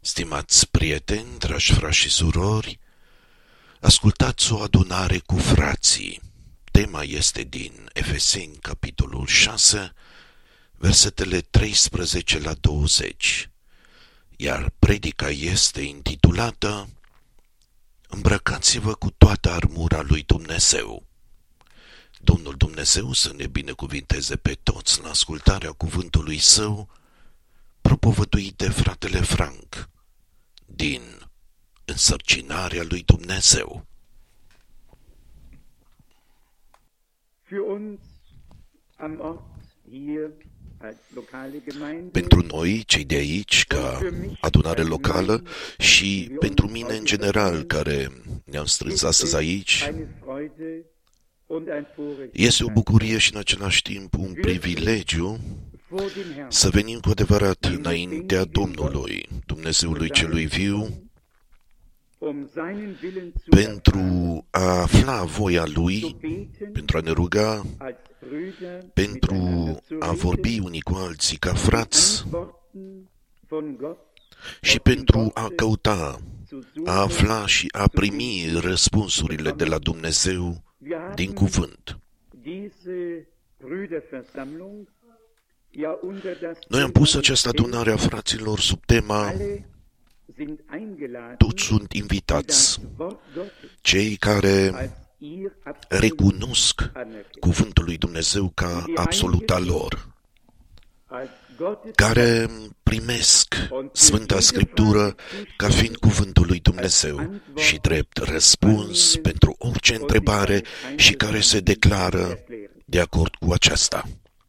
Stimați prieteni, dragi frați și surori, ascultați o adunare cu frații. Tema este din Efeseni, capitolul 6, versetele 13 la 20, iar predica este intitulată Îmbrăcați-vă cu toată armura lui Dumnezeu. Domnul Dumnezeu să ne binecuvinteze pe toți la ascultarea cuvântului Său, propovăduit de fratele Frank, din Însărcinarea lui Dumnezeu. Pentru noi, cei de aici, ca adunare locală, și pentru mine în general, care ne-am strâns astăzi aici, este o bucurie și în același timp un privilegiu să venim cu adevărat înaintea Domnului, Dumnezeului celui viu, pentru a afla voia Lui, pentru a ne ruga, pentru a vorbi unii cu alții ca frați și pentru a căuta, a afla și a primi răspunsurile de la Dumnezeu din cuvânt. Noi am pus această adunare a fraților sub tema toți sunt invitați, cei care recunosc cuvântul lui Dumnezeu ca absoluta lor, care primesc Sfânta Scriptură ca fiind cuvântul lui Dumnezeu și drept răspuns pentru orice întrebare și care se declară de acord cu aceasta.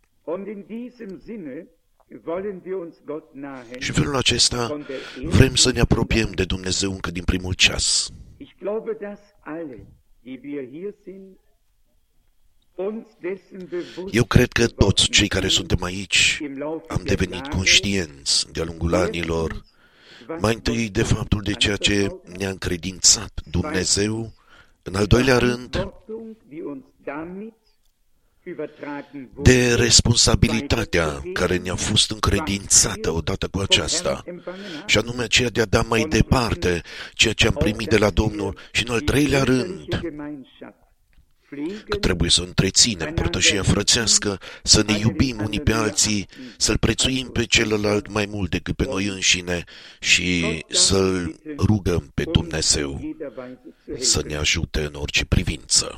Și în felul acesta vrem să ne apropiem de Dumnezeu încă din primul ceas. Eu cred că toți cei care suntem aici am devenit conștienți de-a lungul anilor, mai întâi de faptul de ceea ce ne-a încredințat Dumnezeu, în al doilea rând de responsabilitatea care ne-a fost încredințată odată cu aceasta, și anume aceea de a da mai departe ceea ce am primit de la Domnul, și în al treilea rând că trebuie să întreținem părtășia frățească, să ne iubim unii pe alții, să-L prețuim pe celălalt mai mult decât pe noi înșine și să-L rugăm pe Dumnezeu să ne ajute în orice privință.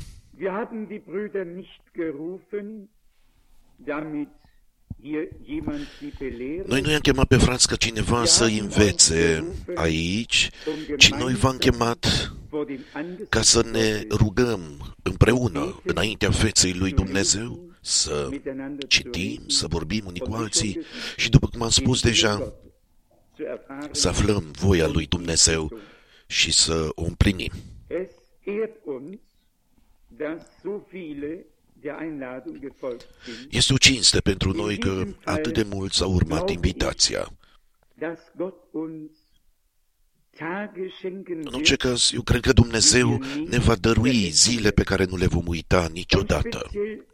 Noi nu i-am chemat pe frați ca cineva să învețe aici, ci noi v-am chemat ca să ne rugăm împreună înaintea feței lui Dumnezeu, să citim, să vorbim unii cu alții și, după cum am spus deja, să aflăm voia lui Dumnezeu și să o împlinim. Este o cinste pentru noi că atât de mulți au urmat invitația. În orice caz, eu cred că Dumnezeu ne va dărui zile pe care nu le vom uita niciodată.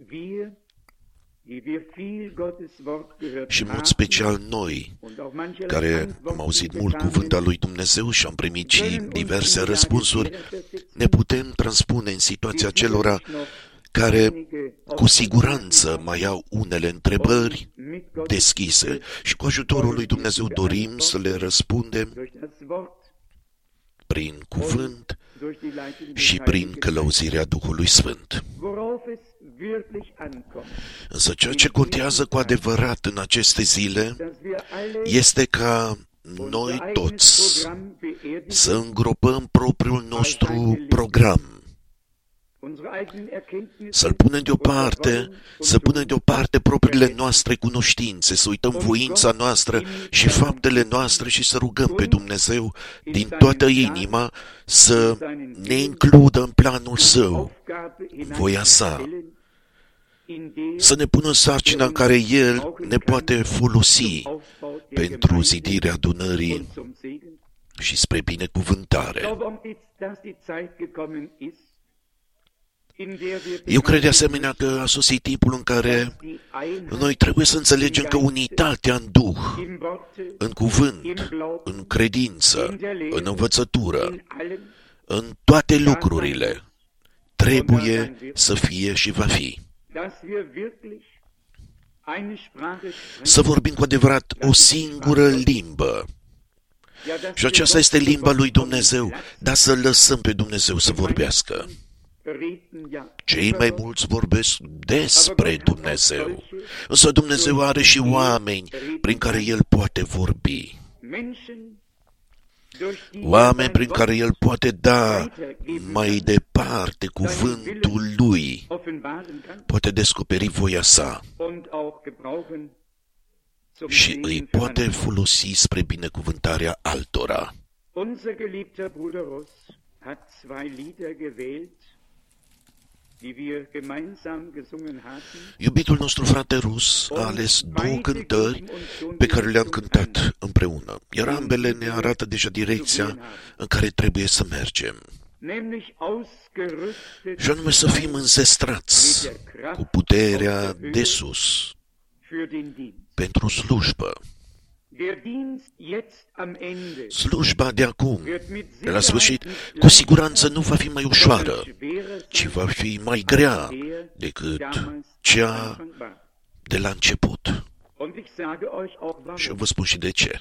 Și în mod special noi, care am auzit mult cuvântul lui Dumnezeu și am primit și diverse răspunsuri, ne putem transpune în situația celora care cu siguranță mai au unele întrebări deschise și cu ajutorul lui Dumnezeu dorim să le răspundem prin cuvânt și prin călăuzirea Duhului Sfânt. Însă ceea ce contează cu adevărat în aceste zile este ca noi toți să îngropăm propriul nostru program, să-l punem deoparte, să punem deoparte propriile noastre cunoștințe, să uităm voința noastră și faptele noastre și să rugăm pe Dumnezeu din toată inima să ne includă în planul Său, în voia Sa, să ne pună sarcina în care El ne poate folosi pentru zidirea adunării și spre binecuvântare. Eu cred de asemenea că a sosit timpul în care noi trebuie să înțelegem că unitatea în Duh, în cuvânt, în credință, în învățătură, în toate lucrurile, trebuie să fie și va fi. Să vorbim cu adevărat o singură limbă. Și aceasta este limba lui Dumnezeu, dar să lăsăm pe Dumnezeu să vorbească. Cei mai mulți vorbesc despre Dumnezeu, însă Dumnezeu are și oameni prin care El poate vorbi. Oameni prin care El poate da mai departe cuvântul Lui, poate descoperi voia Sa și îi poate folosi spre binecuvântarea altora. Iubitul nostru frate Rus a ales două cântări pe care le-am cântat împreună, iar ambele ne arată deja direcția în care trebuie să mergem. Și anume să fim înzestrați cu puterea de sus pentru slujbă. Slujba de acum, de la sfârșit, cu siguranță nu va fi mai ușoară, ci va fi mai grea decât cea de la început. Și eu vă spun și de ce.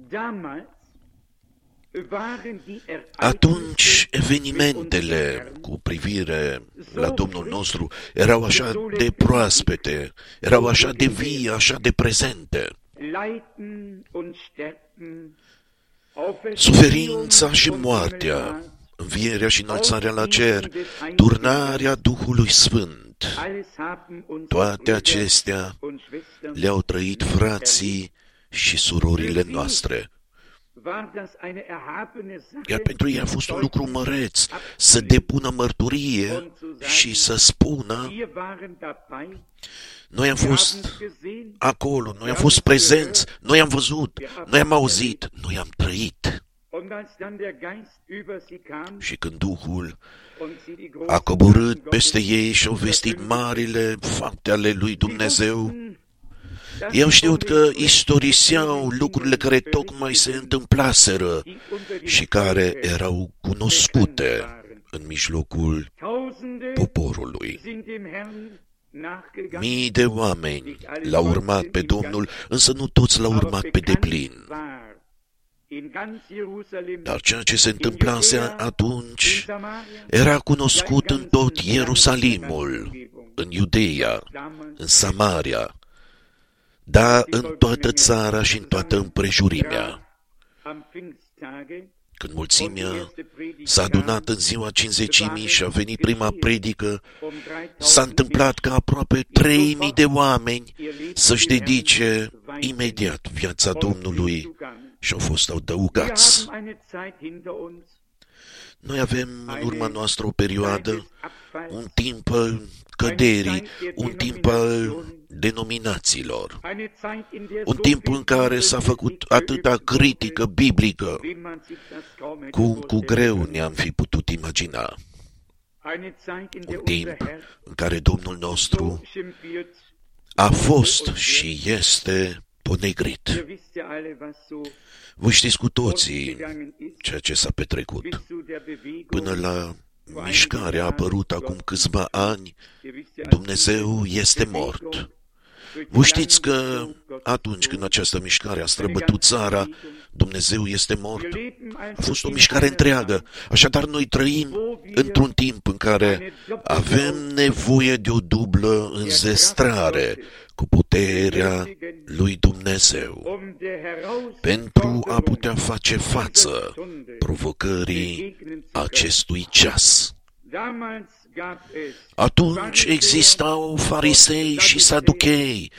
Atunci, evenimentele cu privire la Domnul nostru erau așa de proaspete, erau așa de vii, așa de prezente. Suferința și moartea, învierea și înălțarea la cer, turnarea Duhului Sfânt, toate acestea le-au trăit frații și surorile noastre. Iar pentru ei a fost un lucru măreț să depună mărturie și să spună: noi am fost acolo, noi am fost prezenți, noi am văzut, noi am auzit, noi am trăit. Și când Duhul a coborât peste ei și au vestit marile fapte ale lui Dumnezeu, ei au știut că istoriseau lucrurile care tocmai se întâmplaseră și care erau cunoscute în mijlocul poporului. Mii de oameni l-au urmat pe Domnul, însă nu toți l-au urmat pe deplin. Dar ceea ce se întâmplase atunci era cunoscut în tot Ierusalimul, în Iudeea, în Samaria, da, în toată țara și în toată împrejurimea. Când mulțimea s-a adunat în ziua Cincizecimii și a venit prima predică, s-a întâmplat ca aproape 3.000 de oameni să-și dedice imediat viața Domnului și au fost adăugați. Noi avem în urma noastră o perioadă, un timp al căderii, un timp al denominațiilor, un timp în care s-a făcut atâta critică biblică, cum cu greu ne-am fi putut imagina. Un timp în care Domnul nostru a fost și este ponegrit. Voi știți cu toții ceea ce s-a petrecut. Până la mișcarea apărută acum câțiva ani, Dumnezeu este mort. Voi știți că atunci când această mișcare a străbătut țara, Dumnezeu este mort. A fost o mișcare întreagă. Așadar, noi trăim într-un timp în care avem nevoie de o dublă înzestrare cu puterea lui Dumnezeu pentru a putea face față provocării acestui ceas. Atunci existau farisei și saduchei,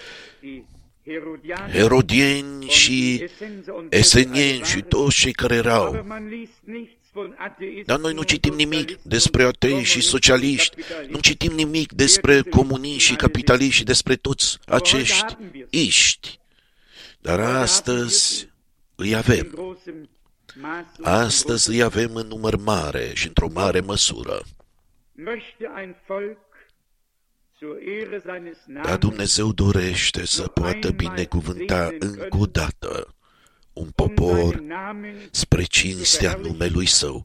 herodieni și esenieni și toți cei care erau. Dar noi nu citim nimic despre atei și socialiști, nu citim nimic despre comuniști și capitaliști și despre toți acești iști. Dar astăzi îi avem. Astăzi îi avem în număr mare și într-o mare măsură. Dar Dumnezeu dorește să poată binecuvânta încă o dată un popor spre cinstea numelui Său,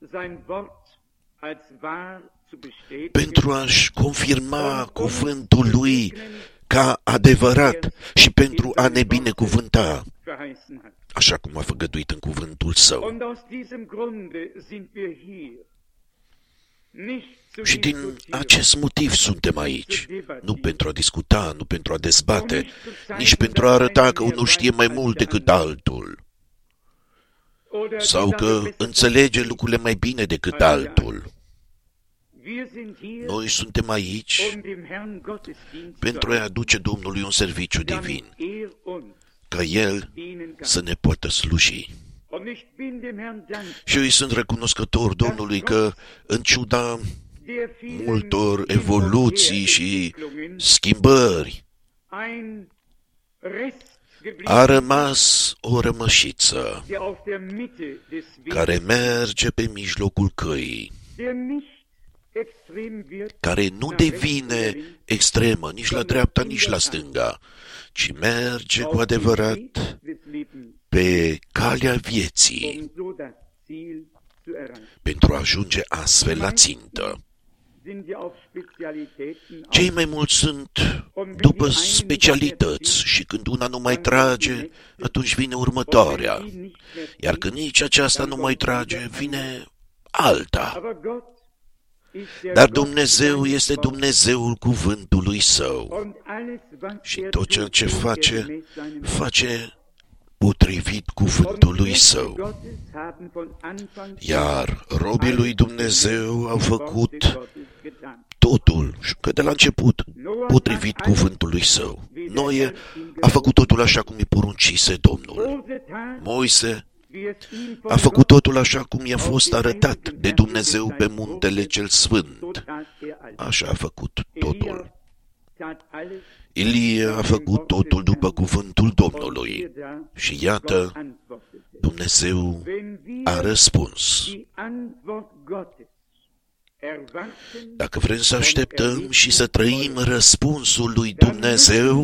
pentru a-și confirma cuvântul Lui ca adevărat și pentru a ne binecuvânta, așa cum a făgăduit în cuvântul Său. Și din acest motiv suntem aici, nu pentru a discuta, nu pentru a dezbate, nici pentru a arăta că unul știe mai mult decât altul, sau că înțelege lucrurile mai bine decât altul. Noi suntem aici pentru a-i aduce Domnului un serviciu divin, ca El să ne poată sluji. Și eu îi sunt recunoscător Domnului că, în ciuda multor evoluții și schimbări, a rămas o rămășiță care merge pe mijlocul căii, care nu devine extremă nici la dreapta, nici la stânga, ci merge cu adevărat pe calea vieții pentru a ajunge astfel la țintă. Cei mai mulți sunt după specialități și când una nu mai trage, atunci vine următoarea. Iar când nici aceasta nu mai trage, vine alta. Dar Dumnezeu este Dumnezeul cuvântului Său și tot ceea ce face, face potrivit cuvântului Său. Iar robii lui Dumnezeu au făcut totul, că de la început, potrivit cuvântului Său. Noe a făcut totul așa cum îi poruncise Domnul. Moise a făcut totul așa cum i-a fost arătat de Dumnezeu pe muntele cel sfânt. Așa a făcut totul. Ilie a făcut totul după cuvântul Domnului. Și iată, Dumnezeu a răspuns. Dacă vrem să așteptăm și să trăim răspunsul lui Dumnezeu,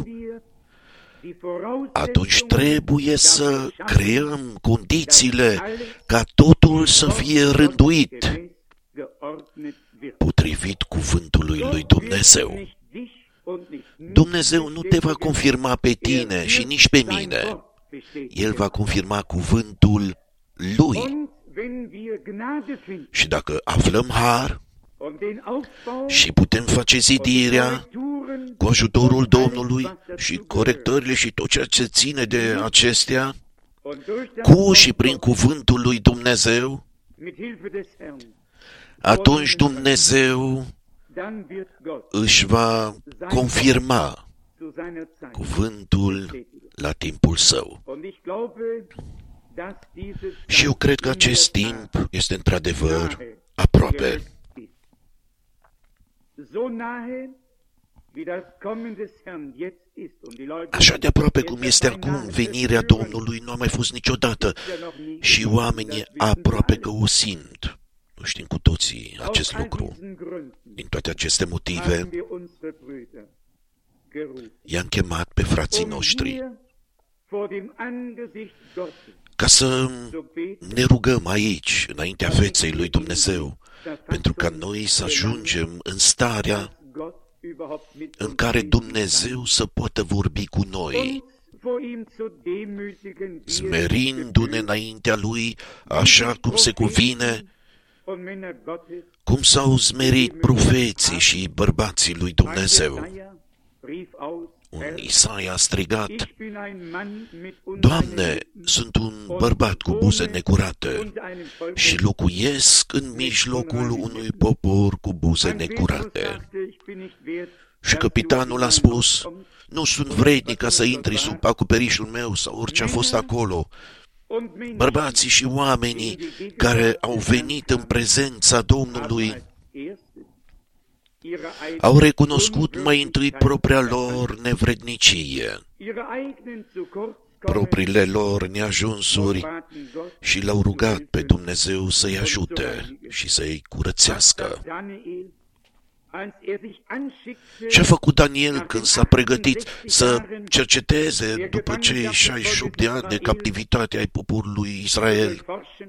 atunci trebuie să creăm condițiile ca totul să fie rânduit potrivit cuvântului lui Dumnezeu. Dumnezeu nu te va confirma pe tine și nici pe mine. El va confirma cuvântul Lui. Și dacă aflăm har și putem face zidirea cu ajutorul Domnului și corectările și tot ceea ce ține de acestea, cu și prin cuvântul lui Dumnezeu, atunci Dumnezeu își va confirma cuvântul la timpul Său. Și eu cred că acest timp este într-adevăr aproape. Așa de aproape cum este acum venirea Domnului, nu a mai fost niciodată și oamenii aproape că o simt. Nu știm cu toții acest lucru. Din toate aceste motive, i-am chemat pe frații noștri ca să ne rugăm aici, înaintea feței lui Dumnezeu, pentru ca noi să ajungem în starea în care Dumnezeu să poată vorbi cu noi, smerindu-ne înaintea Lui, așa cum se cuvine, cum s-au smerit profeții și bărbații lui Dumnezeu. Un Isaia a strigat: Doamne, sunt un bărbat cu buze necurate și locuiesc în mijlocul unui popor cu buze necurate. Și căpitanul a spus: nu sunt vrednic ca să intri sub acoperișul meu sau orice a fost acolo. Bărbații și oamenii care au venit în prezența Domnului au recunoscut mai întâi propria lor nevrednicie, propriile lor neajunsuri și l-au rugat pe Dumnezeu să-i ajute și să-i curățească. Ce a făcut Daniel când s-a pregătit să cerceteze după cei 68 de ani de captivitate ai poporului Israel?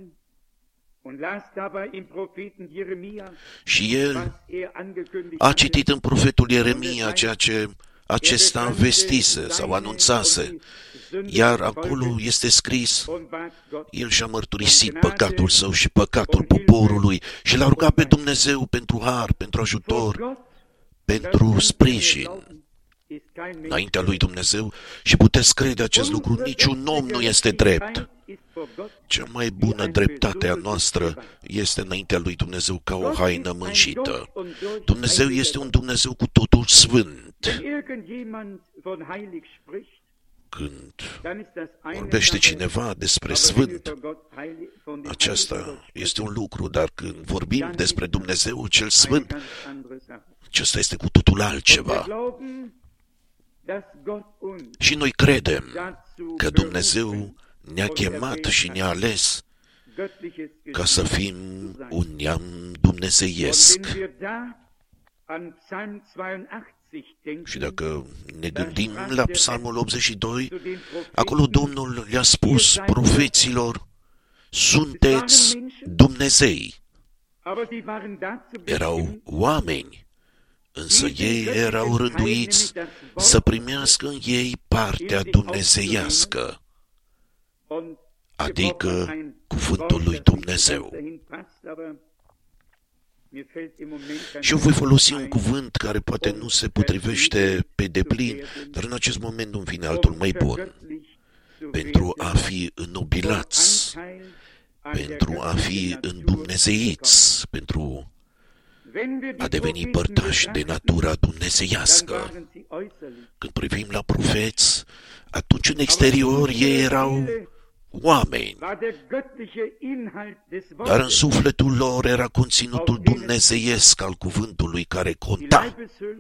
Și el a citit în profetul Ieremia ceea ce acesta vestise sau anunțase, iar acolo este scris, el și-a mărturisit păcatul său și păcatul poporului și l-a rugat pe Dumnezeu pentru har, pentru ajutor, pentru sprijin înaintea lui Dumnezeu și puteți crede acest lucru, niciun om nu este drept. Cea mai bună dreptate a noastră este înaintea lui Dumnezeu ca o haină mânjită. Dumnezeu este un Dumnezeu cu totul sfânt. Când vorbește cineva despre sfânt, aceasta este un lucru, dar când vorbim despre Dumnezeu cel sfânt, acesta este cu totul altceva. Și noi credem că Dumnezeu ne-a chemat și ne-a ales ca să fim un neam dumnezeiesc. Și dacă ne gândim la Psalmul 82, acolo Domnul le-a spus profeților, sunteți Dumnezei. Erau oameni, însă ei erau rânduiți să primească în ei partea dumnezeiască, adică cuvântul lui Dumnezeu. Și eu voi folosi un cuvânt care poate nu se potrivește pe deplin, dar în acest moment nu vine altul mai bun. Pentru a fi înnobilați, pentru a fi îndumnezeiți, pentru a deveni părtași de natura dumnezeiască. Când privim la profeți, atunci în exterior ei erau oameni, dar în sufletul lor era conținutul dumnezeiesc al cuvântului care conta.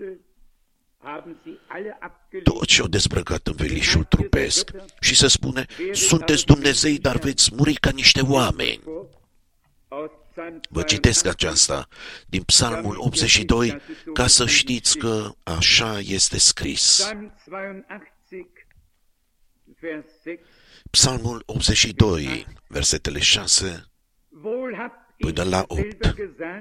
Toți și-au dezbrăcat învelișul trupesc și se spune, sunteți Dumnezei, dar veți muri ca niște oameni. Vă citesc aceasta din Psalmul 82 ca să știți că așa este scris. Psalmul 82, versetele 6 până la 8.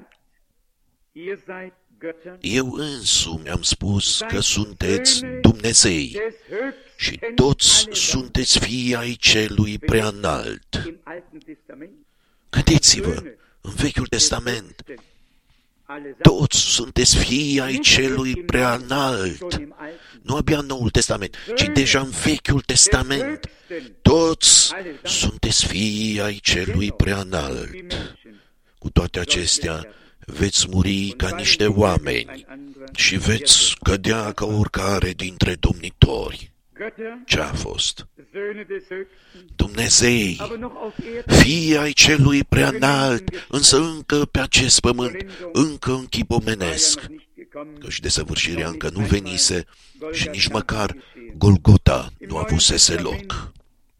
Eu însumi am spus că sunteți Dumnezei și toți sunteți fii ai celui preanalt. Gândiți-vă, în Vechiul Testament, toți sunteți fii ai celui preanalt. Nu abia în Noul Testament, ci deja în Vechiul Testament. Toți sunteți fii ai celui preanalt. Cu toate acestea, veți muri ca niște oameni și veți cădea ca oricare dintre domnitori. Ce a fost? Dumnezei, fii ai celui preanalt, însă încă pe acest pământ, încă în chip omenesc, căci desăvârșirea încă nu venise și nici măcar Golgota nu avusese loc.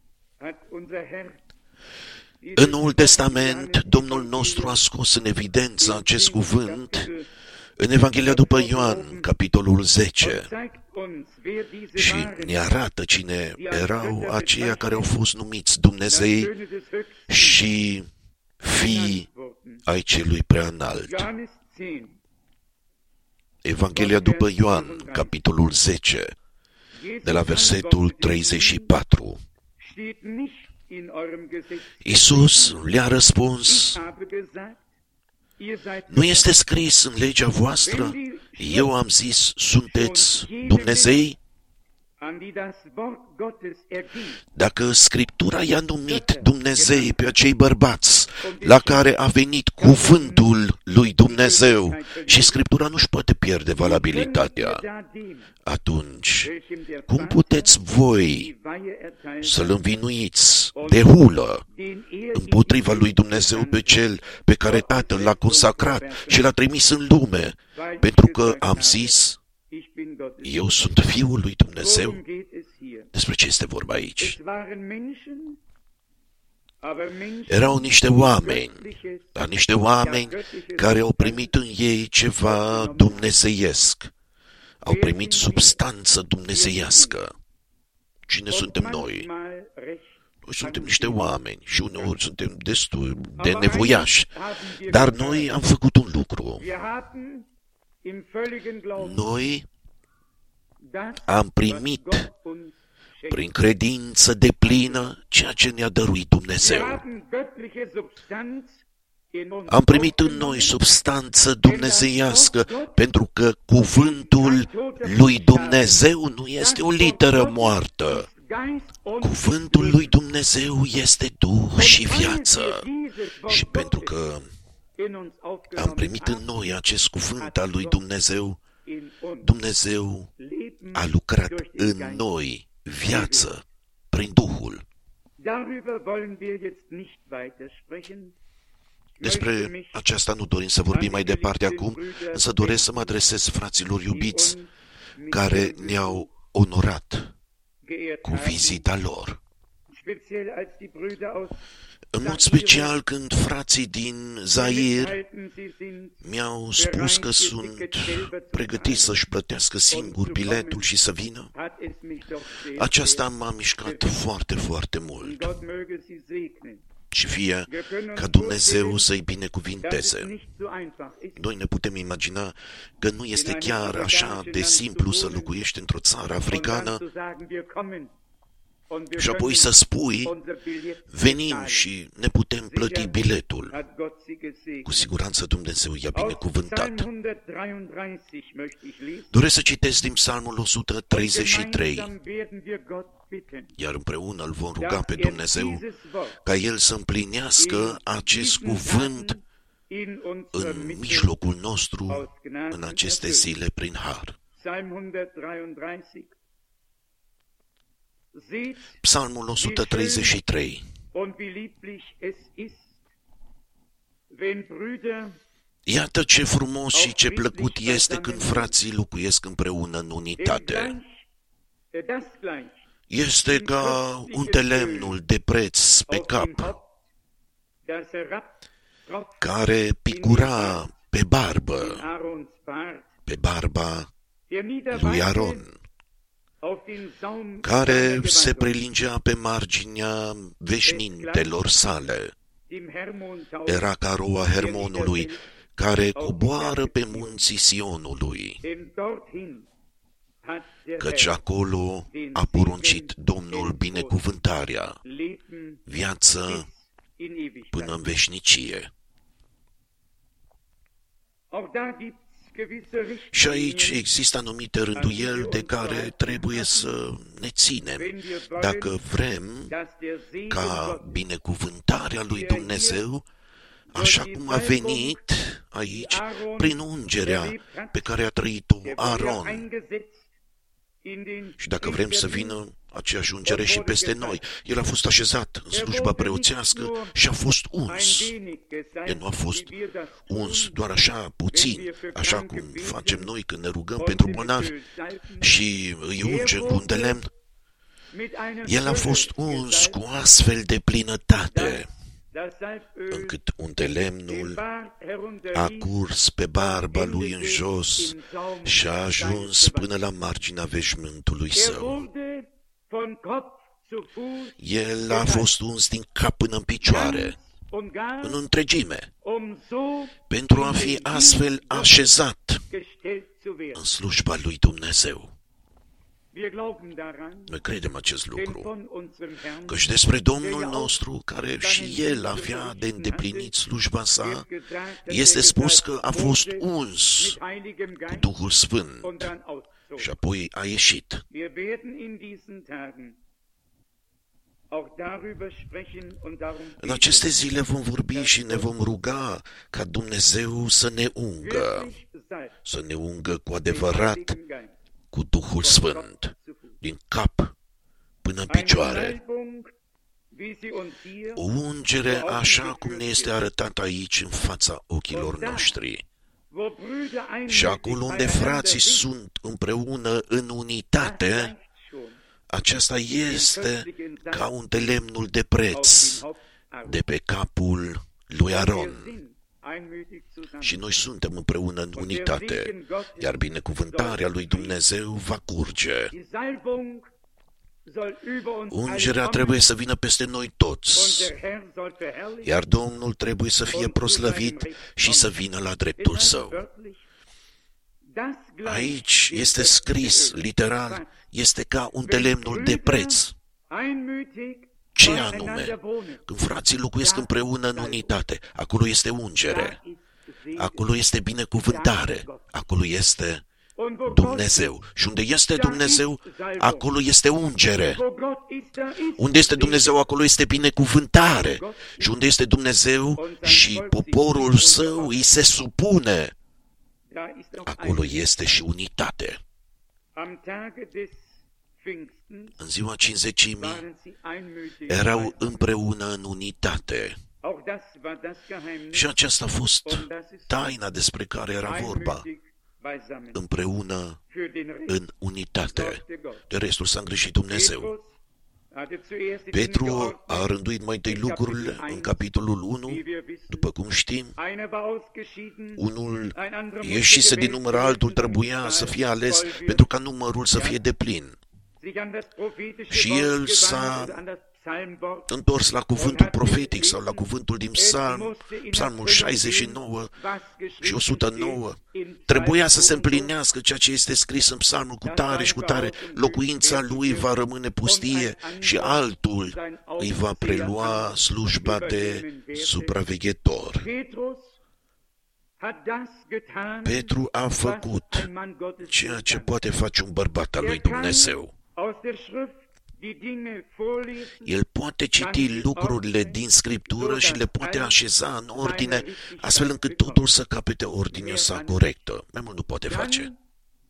În Noul Testament, Domnul nostru a scos în evidență acest cuvânt în Evanghelia după Ioan, capitolul 10, și ne arată cine erau aceia care au fost numiți Dumnezei și fii ai celui preanalt. Evanghelia după Ioan, capitolul 10, de la versetul 34. Iisus le-a răspuns, nu este scris în legea voastră? Eu am zis, sunteți Dumnezei? Dacă Scriptura i-a numit Dumnezei pe acei bărbați la care a venit cuvântul lui Dumnezeu și Scriptura nu-și poate pierde valabilitatea, atunci cum puteți voi să-L învinuiți de hulă împotriva lui Dumnezeu pe Cel pe care Tatăl l-a consacrat și l-a trimis în lume, pentru că am zis, eu sunt Fiul lui Dumnezeu? Despre ce este vorba aici? Erau niște oameni, dar niște oameni care au primit în ei ceva dumnezeiesc. Au primit substanță dumnezeiască. Cine suntem noi? Noi suntem niște oameni și uneori suntem destul de nevoiași. Dar noi am făcut un lucru. Noi am primit prin credință deplină ceea ce ne-a dăruit Dumnezeu. Am primit în noi substanță dumnezeiască, pentru că cuvântul lui Dumnezeu nu este o literă moartă. Cuvântul lui Dumnezeu este Duh și viață. Și pentru că am primit în noi acest cuvânt al lui Dumnezeu, Dumnezeu a lucrat în noi viață prin Duhul. Despre aceasta nu dorim să vorbim mai departe acum, însă doresc să mă adresez fraților iubiți care ne-au onorat cu vizita lor. În mod special când frații din Zaire mi-au spus că sunt pregătiți să-și plătească singur biletul și să vină, aceasta m-a mișcat foarte, foarte mult. Și fie ca Dumnezeu să-i binecuvinteze. Noi ne putem imagina că nu este chiar așa de simplu să locuiești într-o țară africană și apoi să spui, venim și ne putem plăti biletul. Cu siguranță Dumnezeu i-a binecuvântat. Doresc să citesc din Psalmul 133, iar împreună îl vom ruga pe Dumnezeu ca El să împlinească acest cuvânt în mijlocul nostru în aceste zile prin har. Psalmul 133. Iată ce frumos și ce plăcut este când frații locuiesc împreună în unitate. Este ca unde lemnul de preț pe cap, care picura pe barbă, pe barba lui Aron, care se prelingea pe marginea veșnintelor sale. Era ca roa Hermonului, care coboară pe munții Sionului, căci acolo a poruncit Domnul binecuvântarea, viață până în veșnicie. Și aici există anumite rânduieli de care trebuie să ne ținem. Dacă vrem ca binecuvântarea lui Dumnezeu, așa cum a venit aici, prin ungerea pe care a trăit-o Aron, și dacă vrem să vină aceeași ungere și peste noi, el a fost așezat în slujba preoțească și a fost uns. El nu a fost uns doar așa puțin, așa cum facem noi când ne rugăm pentru bolnavi și îi ungem cu un de lemn. El a fost uns cu astfel de plinătate, încât undelemnul a curs pe barba lui în jos și a ajuns până la marginea veșmântului său. El a fost uns din cap până în picioare, în întregime, pentru a fi astfel așezat în slujba lui Dumnezeu. Noi credem acest lucru, căci despre Domnul nostru, care și El avea de îndeplinit slujba sa, este spus că a fost uns cu Duhul Sfânt și apoi a ieșit. În aceste zile vom vorbi și ne vom ruga ca Dumnezeu să ne ungă cu adevărat cu Duhul Sfânt, din cap până în picioare. O ungere așa cum ne este arătat aici în fața ochilor noștri. Și acolo unde frații sunt împreună în unitate, aceasta este ca un de lemnul de preț de pe capul lui Aron. Și noi suntem împreună în unitate, iar binecuvântarea lui Dumnezeu va curge. Ungerea trebuie să vină peste noi toți, iar Domnul trebuie să fie proslăvit și să vină la dreptul său. Aici este scris, literal, este ca un de lemnul de preț. Ce anume? Când frații locuiesc împreună în unitate, acolo este ungere, acolo este binecuvântare, acolo este Dumnezeu. Și unde este Dumnezeu, acolo este ungere. Unde este Dumnezeu, acolo este binecuvântare. Și unde este Dumnezeu și poporul său îi se supune, acolo este și unitate. În ziua Cincizecimii erau împreună în unitate. Și aceasta a fost taina despre care era vorba. Împreună în unitate. De restul s-a îngrijit Dumnezeu. Petru a rânduit mai întâi lucrurile în capitolul 1, după cum știm. Unul ieșise din număr, altul trebuia să fie ales pentru ca numărul să fie deplin. Și el s-a întors la cuvântul profetic sau la cuvântul din Psalmul 69 și 109. Trebuia să se împlinească ceea ce este scris în Psalmul cu tare și cu tare. Locuința lui va rămâne pustie și altul îi va prelua slujba de supraveghetor. Petru a făcut ceea ce poate face un bărbat al lui Dumnezeu. El poate citi lucrurile din Scriptură și le poate așeza în ordine, astfel încât totul să capete ordinea sa corectă. Mai mult nu poate face.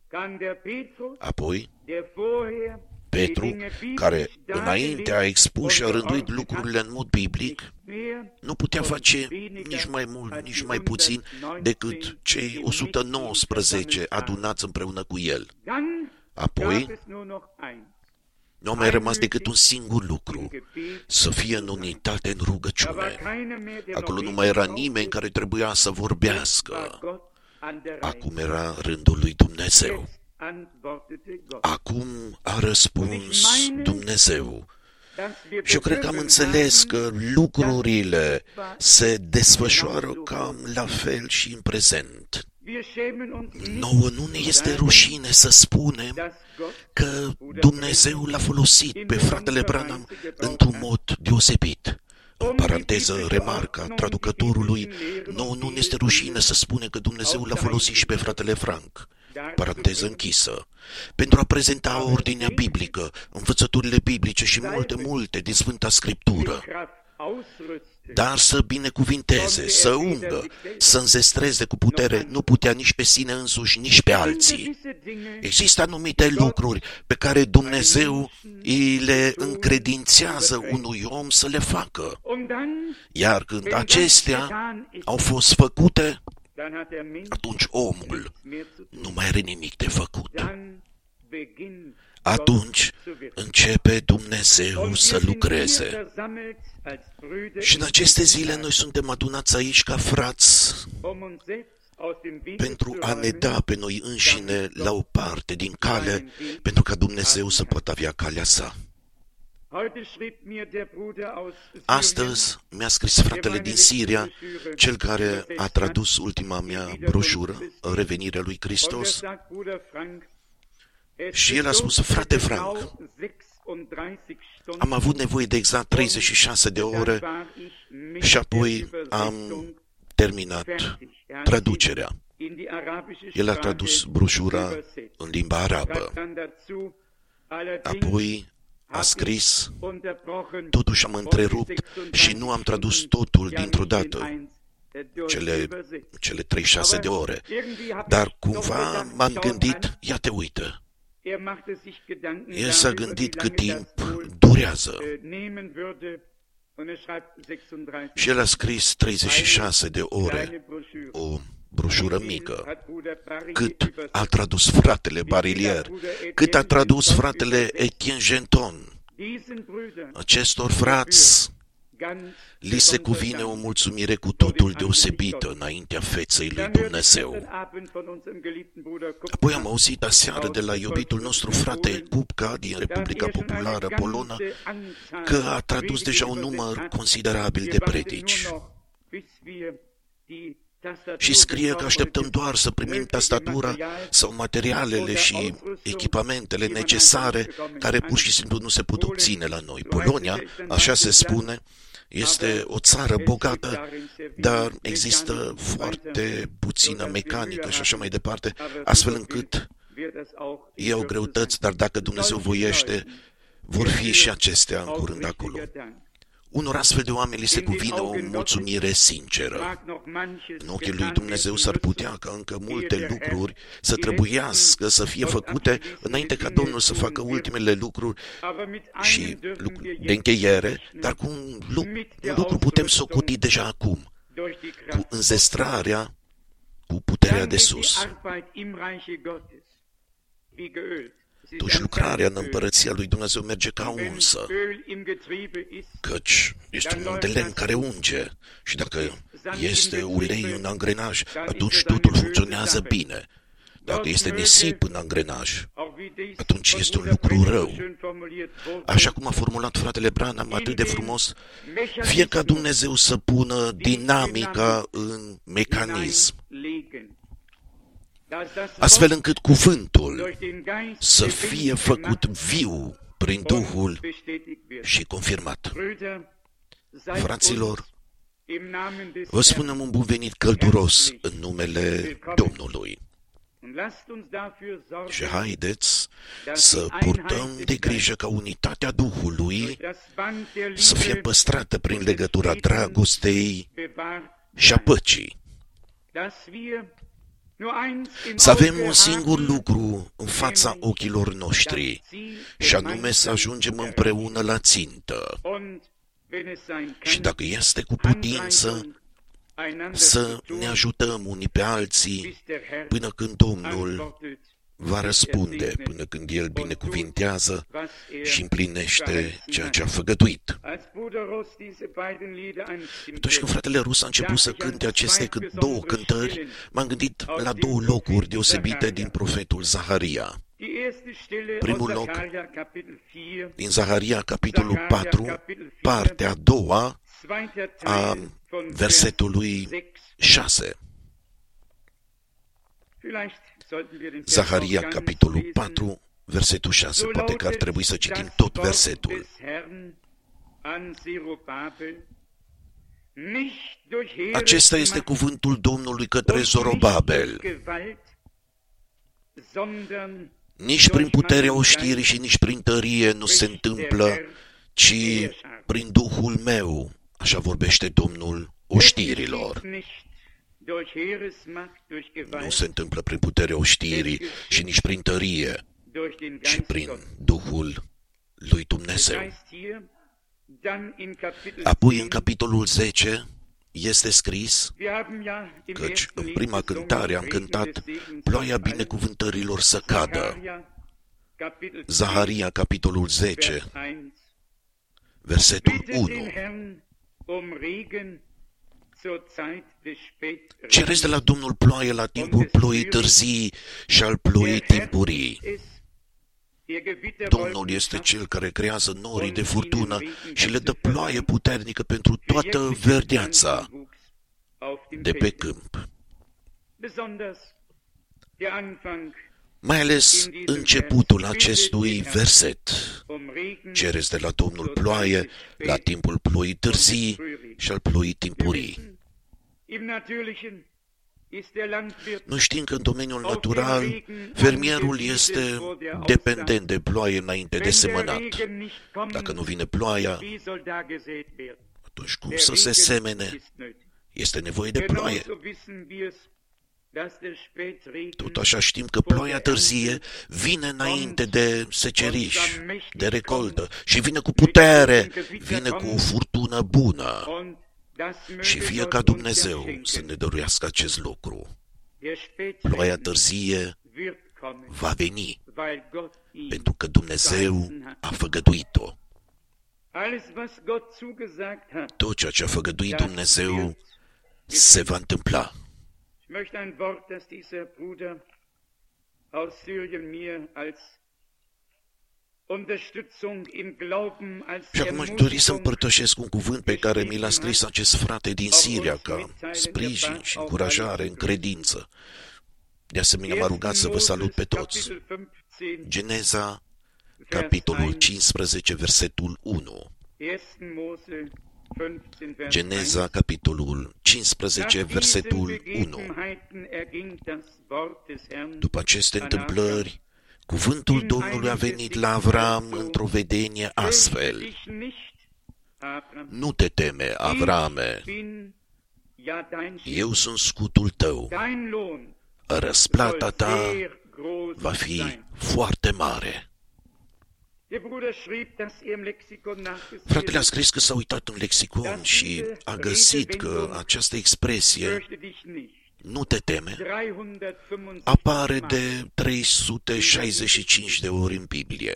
Apoi, Petru, care înainte a expus și a rânduit lucrurile în mod biblic, nu putea face nici mai mult, nici mai puțin decât cei 119 adunați împreună cu el. Apoi, nu a mai rămas decât un singur lucru, să fie în unitate, în rugăciune. Acolo nu mai era nimeni care trebuia să vorbească. Acum era rândul lui Dumnezeu. Acum a răspuns Dumnezeu. Și eu cred că am înțeles că lucrurile se desfășoară cam la fel și în prezent. Nouă nu ne este rușine să spunem că Dumnezeu l-a folosit pe fratele Branham într-un mod deosebit. În paranteză, remarca traducătorului, nouă nu ne este rușine să spunem că Dumnezeu l-a folosit și pe fratele Frank. Paranteză închisă. Pentru a prezenta ordinea biblică, învățăturile biblice și multe din Sfânta Scriptură. Dar să binecuvinteze, să ungă, să înzestreze cu putere, nu putea nici pe sine însuși, nici pe alții. Există anumite lucruri pe care Dumnezeu îi le încredințează unui om să le facă. Iar când acestea au fost făcute, atunci omul nu mai are nimic de făcut. Atunci începe Dumnezeu să lucreze. Și în aceste zile noi suntem adunați aici ca frați pentru a ne da pe noi înșine la o parte din cale, pentru ca Dumnezeu să poată avea calea sa. Astăzi mi-a scris fratele din Siria, cel care a tradus ultima mea broșură, Revenirea lui Hristos, și el a spus: frate Frank, am avut nevoie de exact 36 de ore și apoi am terminat traducerea. El a tradus broșura în limba arabă. Apoi a scris: totuși am întrerupt și nu am tradus totul dintr-o dată, cele 36 de ore. Dar cumva m-am gândit, ia te uită. El s-a gândit cât timp durează. Și el a scris 36 de ore, o broșură mică. Cât a tradus fratele Barilier, cât a tradus fratele Etienne Genton. Acestor frați li se cuvine o mulțumire cu totul deosebită înaintea feței lui Dumnezeu. Apoi am auzit aseară de la iubitul nostru frate Kupka din Republica Populară Polonă că a tradus deja un număr considerabil de predici. Și scrie că așteptăm doar să primim tastatura sau materialele și echipamentele necesare care pur și simplu nu se pot obține la noi. Polonia, așa se spune, este o țară bogată, dar există foarte puțină mecanică și așa mai departe, astfel încât e o greutăți, dar dacă Dumnezeu voiește, vor fi și acestea în curând acolo. Unor astfel de oameni li se cuvine o mulțumire sinceră. În ochii lui Dumnezeu s-ar putea ca încă multe lucruri să trebuiască să fie făcute înainte ca Domnul să facă ultimele lucruri și de încheiere, dar cu un lucru putem socoti deja acum, cu înzestrarea, cu puterea de sus. Totuși lucrarea în împărăția lui Dumnezeu merge ca unsă, căci este un un de lemn care unge și dacă este ulei în angrenaj, atunci totul funcționează bine. Dacă este nisip în angrenaj, atunci este un lucru rău. Așa cum a formulat fratele Branham atât de frumos, fie ca Dumnezeu să pună dinamica în mecanism, astfel încât cuvântul să fie făcut viu prin Duhul și confirmat. Fraților, vă spunem un bun venit călduros în numele Domnului. Și haideți să purtăm de grijă ca unitatea Duhului să fie păstrată prin legătura dragostei și a păcii. Să avem un singur lucru în fața ochilor noștri, și anume să ajungem împreună la țintă. Și dacă este cu putință, să ne ajutăm unii pe alții până când Domnul va răspunde, până când El binecuvintează și împlinește ceea ce a făgăduit. Atunci când fratele Rus a început să cânte aceste două cântări, m-am gândit la două locuri deosebite din profetul Zaharia. Primul loc, din Zaharia, capitolul 4, partea a doua a versetului 6. Zaharia, capitolul 4, versetul 6. Poate că ar trebui să citim tot versetul. Acesta este cuvântul Domnului către Zorobabel. Nici prin puterea oștirii și nici prin tărie nu se întâmplă, ci prin Duhul meu, așa vorbește Domnul oștirilor. Nu se întâmplă prin puterea oștirii și nici prin tărie, ci prin Duhul lui Dumnezeu. Apoi, în capitolul 10, este scris, căci în prima cântare am cântat ploaia binecuvântărilor să cadă. Zaharia, capitolul 10, versetul 1. Cereți de la Domnul ploaie la timpul ploii târzii și al ploii timpurii. Domnul este Cel care creează norii de furtună și le dă ploaie puternică pentru toată verdeața de pe câmp. Mai ales începutul acestui verset. Cereți de la Domnul ploaie la timpul ploii târzii și al ploii timpurii. Noi știm că în domeniul natural, fermierul este dependent de ploaie înainte de semănat. Dacă nu vine ploaia, atunci cum să se semene? Este nevoie de ploaie. Tot așa știm că ploaia târzie vine înainte de seceriș, de recoltă, și vine cu putere, vine cu o furtună bună. Și fie ca Dumnezeu să ne dăruiască acest lucru. Ploaia târzie va veni, pentru că Dumnezeu a făgăduit-o. Tot ceea ce a făgăduit Dumnezeu se va întâmpla. Și acum aș dori să împărtășesc un cuvânt pe care mi l-a scris acest frate din Siria ca sprijin și încurajare în credință. De asemenea, m-a rugat să vă salut pe toți. Geneza, capitolul 15, versetul 1. Geneza, capitolul 15, versetul 1. După aceste întâmplări, cuvântul Domnului a venit la Avram într-o vedenie astfel: Nu te teme, Avrame, eu sunt scutul tău, răsplata ta va fi foarte mare. Fratele a scris că s-a uitat în lexicon și a găsit că această expresie, nu te teme, apare de 365 de ori în Biblie.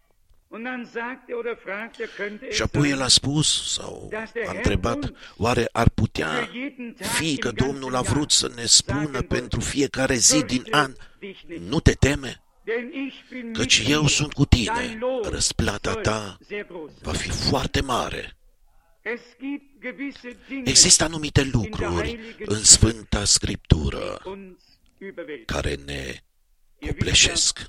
Și apoi el a spus sau a întrebat, oare ar putea fi că Domnul a vrut să ne spună pentru fiecare zi din an, nu te teme, căci eu sunt cu tine, răsplata ta va fi foarte mare. Există anumite lucruri în Sfânta Scriptură care ne copleșesc.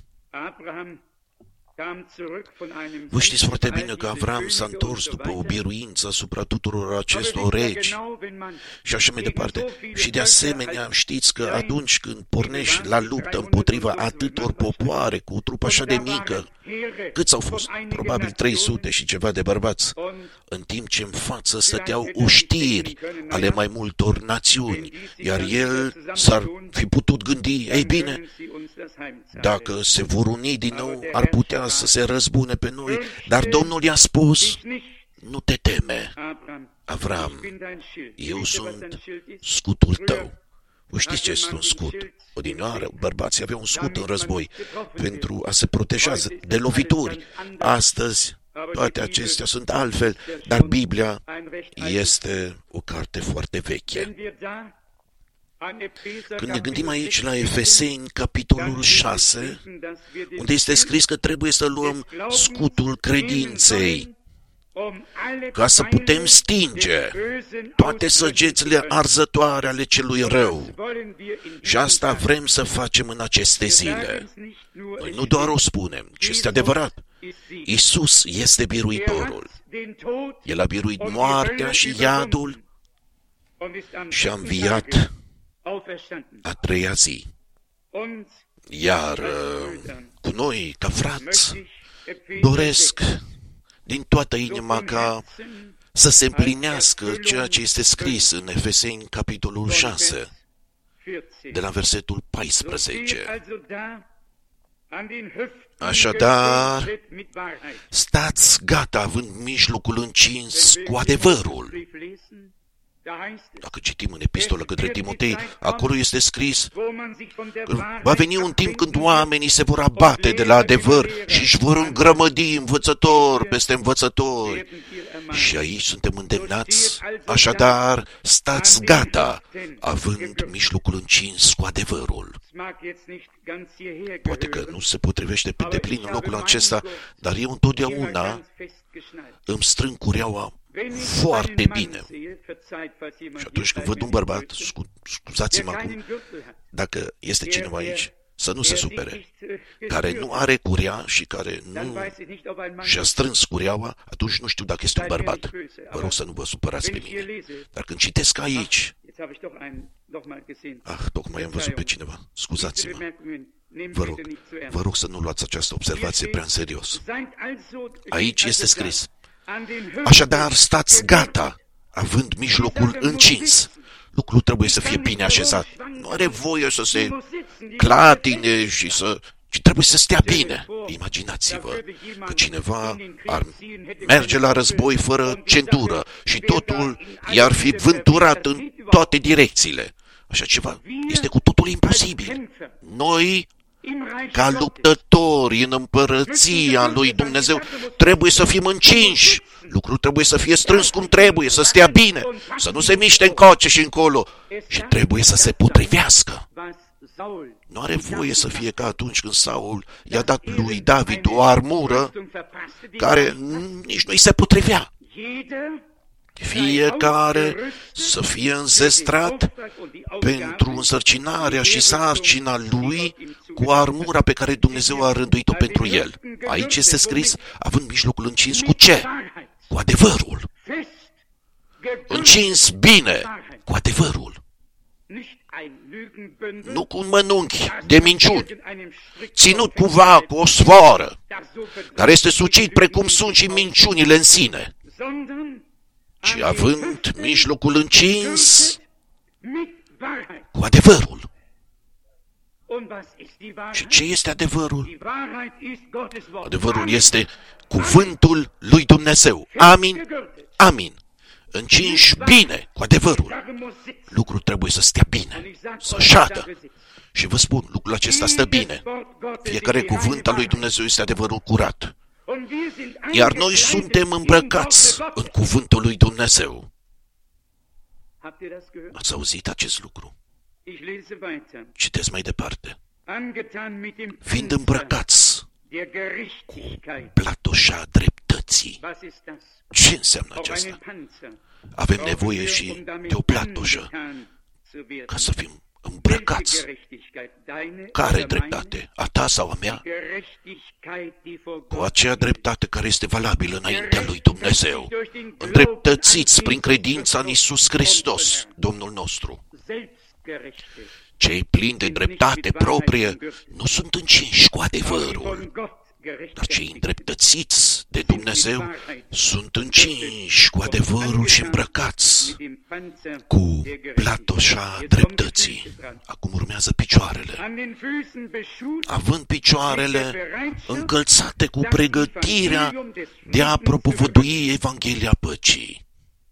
Vă știți foarte bine că Avram s-a întors după o biruință asupra tuturor acestor regi și așa mai departe. Și de asemenea știți că atunci când pornești la luptă împotriva atâtor popoare cu o trupă așa de mică, câți au fost? Probabil 300 și ceva de bărbați, în timp ce în față stăteau oștiri ale mai multor națiuni, iar el s-ar fi putut gândi, ei bine, dacă se vor uni din nou, ar putea să se răzbune pe noi, dar Domnul i-a spus, nu te teme, Avram, eu sunt scutul tău. Vă știți ce este un scut? Odinioară, bărbații aveau un scut în război pentru a se proteja de lovituri. Astăzi, toate acestea sunt altfel, dar Biblia este o carte foarte veche. Când ne gândim aici la Efeseni, capitolul 6, unde este scris că trebuie să luăm scutul credinței, ca să putem stinge toate săgețile arzătoare ale celui rău. Și asta vrem să facem în aceste zile. Noi nu doar o spunem, ci este adevărat. Iisus este biruitorul. El a biruit moartea și iadul și a înviat a treia zi. Iar cu noi, ca frați, doresc din toată inima ca să se împlinească ceea ce este scris în Efeseni, capitolul 6, de la versetul 14. Așadar, stați gata având mijlocul încins cu adevărul. Dacă citim în epistolă către Timotei, acolo este scris că va veni un timp când oamenii se vor abate de la adevăr și își vor îngrămădi învățători peste învățători. Și aici suntem îndemnați, așadar, stați gata, având mijlocul încins cu adevărul. Poate că nu se potrivește pe deplin în locul acesta, dar eu întotdeauna îmi strâng cureaua foarte bine. Și atunci când văd un bărbat, scuzați-mă acum, dacă este cineva aici, să nu se supere, care nu are curea și care nu și-a strâns cureaua, atunci nu știu dacă este un bărbat. Vă rog să nu vă supărați pe mine. Dar când citesc aici, tocmai am văzut pe cineva, scuzați-mă. Vă rog să nu luați această observație prea în serios. Aici este scris, așadar stați gata, având mijlocul încins. Lucrul trebuie să fie bine așezat. Nu are voie să se clatine ci trebuie să stea bine. Imaginați-vă că cineva ar merge la război fără centură și totul i-ar fi vânturat în toate direcțiile. Așa ceva este cu totul imposibil. Noi Ca luptători în împărăția lui Dumnezeu, trebuie să fim încinși. Lucrul trebuie să fie strâns cum trebuie, să stea bine, să nu se miște încoace și încolo. Și trebuie să se potrivească. Nu are voie să fie ca atunci când Saul i-a dat lui David o armură care nici nu-i se potrivea. Fiecare să fie înzestrat pentru însărcinarea și sarcina lui cu armura pe care Dumnezeu a rânduit-o pentru el. Aici este scris, având mijlocul încins cu ce? Cu adevărul. Încins bine cu adevărul. Nu cu un mănunchi de minciuni, ținut cumva cu o sfoară, care este sucit precum sunt și minciunile în sine, ci având mijlocul încins cu adevărul. Și ce este adevărul? Adevărul este cuvântul lui Dumnezeu. Amin, amin. Încinși bine cu adevărul. Lucrul trebuie să stea bine, să șadă. Și vă spun, lucrul acesta stă bine. Fiecare cuvânt al lui Dumnezeu este adevărul curat. Iar noi suntem îmbrăcați în cuvântul lui Dumnezeu. Ați auzit acest lucru? Citesc mai departe. Fiind îmbrăcați cu platoșa dreptății. Ce înseamnă aceasta? Avem nevoie și de o platoșă ca să fim îmbrăcați. Care dreptate? A ta sau a mea? Cu aceea dreptate care este valabilă înaintea lui Dumnezeu. Îndreptățiți prin credința în Iisus Hristos, Domnul nostru. Cei plini de dreptate proprie nu sunt încinși cu adevărul, dar cei îndreptățiți de Dumnezeu sunt încinși cu adevărul și îmbrăcați cu platoșa dreptății. Acum urmează picioarele. Având picioarele încălțate cu pregătirea de a propovădui Evanghelia păcii.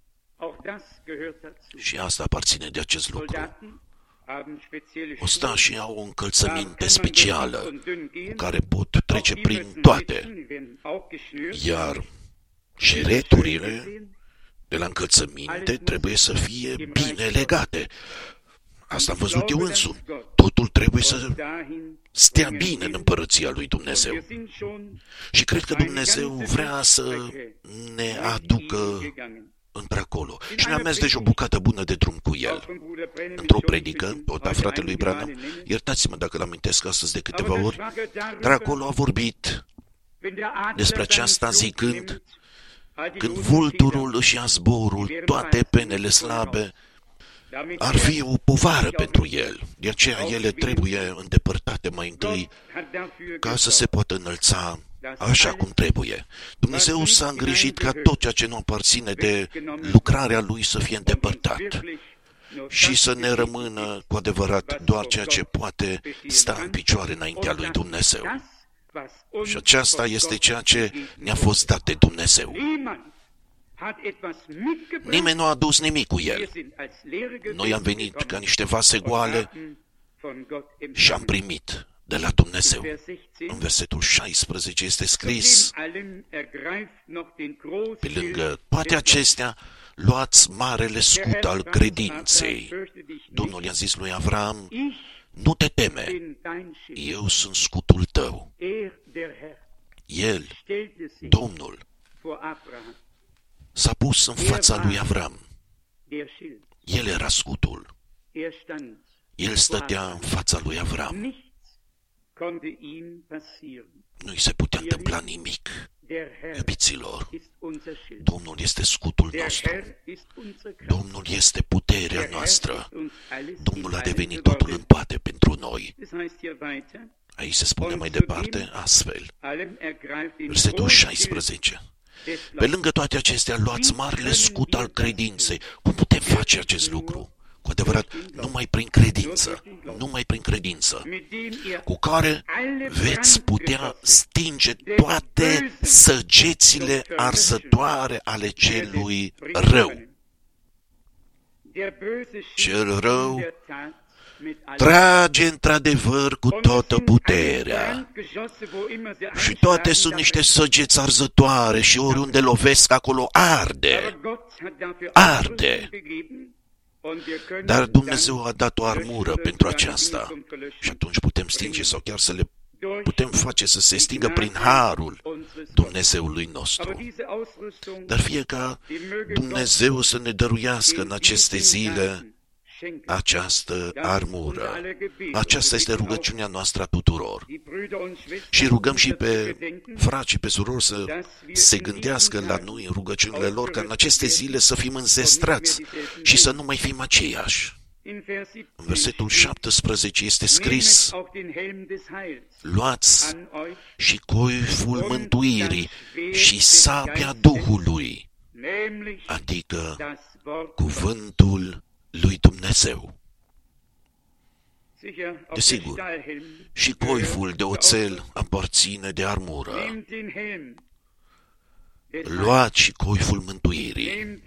Și asta aparține de acest lucru. Ostașii au o încălțăminte specială cu care pot trece prin toate, iar șereturile de la încălțăminte trebuie să fie bine legate. Asta am văzut eu însumi. Totul trebuie să stea bine în împărăția lui Dumnezeu. Și cred că Dumnezeu vrea să ne aducă într-acolo. Și ne-am mers deci o bucată bună de drum cu el. Într-o predică, tot a fratelui Branham, iertați-mă dacă l-amintesc astăzi de câteva ori, dar acolo a vorbit despre aceasta zicând, când vulturul își ia zborul, toate penele slabe, ar fi o povară pentru el. De aceea ele trebuie îndepărtate mai întâi ca să se poată înălța așa cum trebuie. Dumnezeu s-a îngrijit ca tot ceea ce nu aparține de lucrarea Lui să fie îndepărtat și să ne rămână cu adevărat doar ceea ce poate sta în picioare înaintea Lui Dumnezeu. Și aceasta este ceea ce ne-a fost dat de Dumnezeu. Nimeni nu a adus nimic cu El. Noi am venit ca niște vase goale și am primit de la Dumnezeu. În versetul 16 este scris, pe lângă toate acestea, luați marele scut al credinței. Domnul i-a zis lui Avram, nu te teme, eu sunt scutul tău. El, Domnul, s-a pus în fața lui Avram. El era scutul. El stătea în fața lui Avram. Nu-i se putea întâmpla nimic. Iubiților, Domnul este scutul nostru. Domnul este puterea noastră. Domnul a devenit totul în toate pentru noi. Aici se spune mai departe astfel. Versetul 16. Pe lângă toate acestea, luați marele scut al credinței. Cum putem face acest lucru? Cu adevărat, numai prin credință, numai prin credință, cu care veți putea stinge toate săgețile arsătoare ale celui rău. Cel rău trage într-adevăr cu toată puterea. Și toate sunt niște săgeți arzătoare și oriunde lovesc acolo arde. Arde. Dar Dumnezeu a dat o armură pentru aceasta și atunci putem stinge sau chiar să le putem face să se stingă prin harul Dumnezeului nostru. Dar fie ca Dumnezeu să ne dăruiască în aceste zile această armură. Aceasta este rugăciunea noastră a tuturor. Și rugăm și pe frați și pe surori să se gândească la noi în rugăciunile lor, ca în aceste zile să fim înzestrați și să nu mai fim aceiași. În versetul 17 este scris: luați și coiful mântuirii și sabia Duhului, adică cuvântul lui Dumnezeu. Desigur, și coiful de oțel aparține de armură. Luați și coiful mântuirii.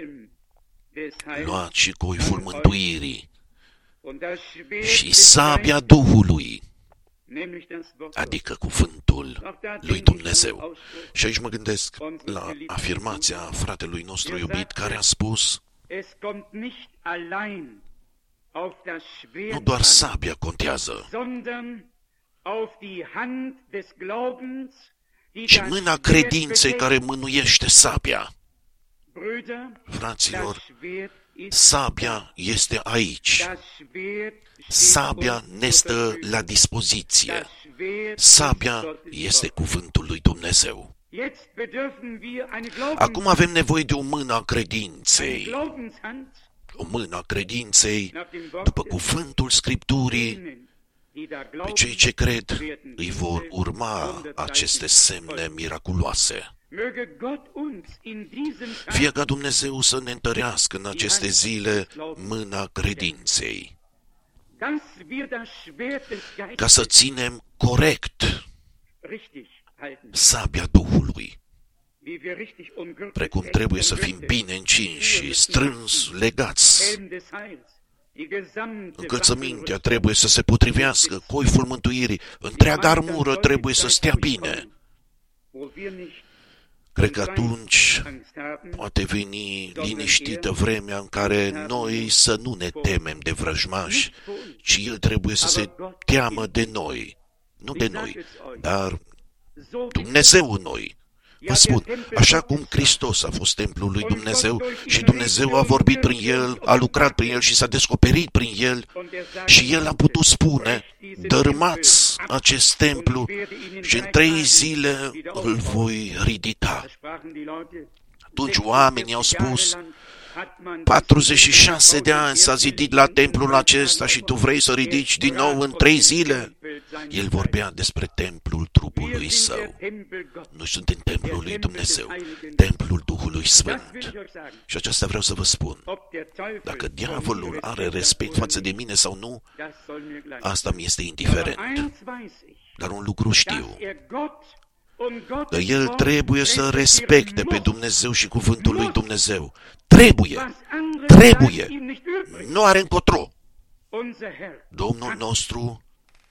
Luați și coiful mântuirii și sabia Duhului, adică cuvântul lui Dumnezeu. Și aici mă gândesc la afirmația fratelui nostru iubit care a spus: nu doar sabia contează, ci mâna credinței care mânuiește sabia. Fraților, sabia este aici. Sabia ne stă la dispoziție. Sabia este cuvântul lui Dumnezeu. Acum avem nevoie de o mână a credinței. O mână a credinței după cuvântul Scripturii. Pe cei ce cred îi vor urma aceste semne miraculoase. Fie ca Dumnezeu să ne întărească în aceste zile mâna credinței, ca să ținem corect sabia Duhului, precum trebuie să fim bine încinși și strâns legați. Încălțămintea trebuie să se potrivească, coiful mântuirii, întreaga armură trebuie să stea bine. Cred că atunci poate veni liniștită vremea în care noi să nu ne temem de vrăjmași, ci El trebuie să se teamă de noi. Nu de noi, dar Dumnezeu în noi. Vă spun, așa cum Hristos a fost templul lui Dumnezeu și Dumnezeu a vorbit prin El, a lucrat prin El și s-a descoperit prin El și El a putut spune: dărâmați acest templu și în 3 zile îl voi ridica. Atunci oamenii au spus: 46 de ani s-a zidit la templul acesta și tu vrei să ridici din nou în 3 zile? El vorbea despre templul trupului Său. Noi suntem templul lui Dumnezeu, templul Duhului Sfânt. Și aceasta vreau să vă spun. Dacă diavolul are respect față de mine sau nu, asta mi este indiferent. Dar un lucru știu, că el trebuie să respecte pe Dumnezeu și cuvântul lui Dumnezeu. Trebuie. Nu are încotro. Domnul nostru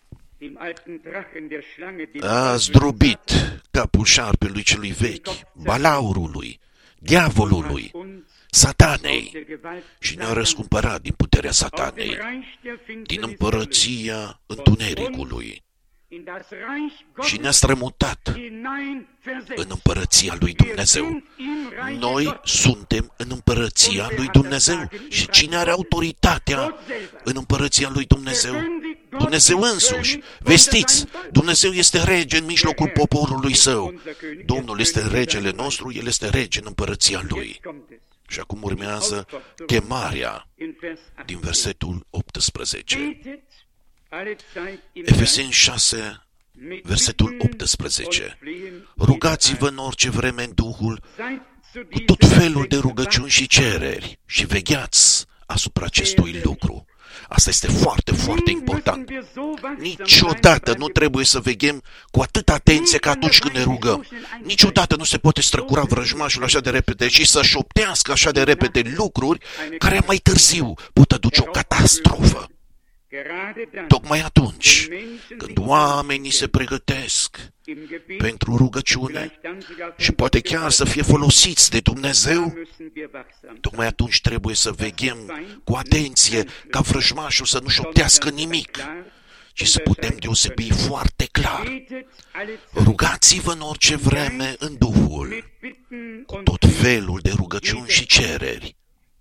a zdrobit capul șarpelui celui vechi, balaurului, diavolului, Satanei și ne-a răscumpărat din puterea Satanei, din împărăția întunericului și ne-a strămutat în împărăția lui Dumnezeu. Noi suntem în împărăția lui Dumnezeu. Și cine are autoritatea în împărăția lui Dumnezeu? Dumnezeu însuși. Vestiți, Dumnezeu este rege în mijlocul poporului Său. Domnul este regele nostru, El este rege în împărăția Lui. Și acum urmează chemarea din versetul 18. Efeseni 6, versetul 18. Rugați-vă în orice vreme în Duhul, cu tot felul de rugăciuni și cereri și vegheați asupra acestui lucru. Asta este foarte, foarte important. Niciodată nu trebuie să veghem cu atâta atenție ca atunci când ne rugăm. Niciodată nu se poate străcura vrăjmașul așa de repede și să șoptească așa de repede lucruri care mai târziu pot aduce o catastrofă. Tocmai atunci când oamenii se pregătesc pentru rugăciune și poate chiar să fie folosiți de Dumnezeu, tocmai atunci trebuie să veghem cu atenție ca vrăjmașul să nu șoptească nimic, ci să putem deosebi foarte clar. Rugați-vă în orice vreme în Duhul, cu tot felul de rugăciuni și cereri,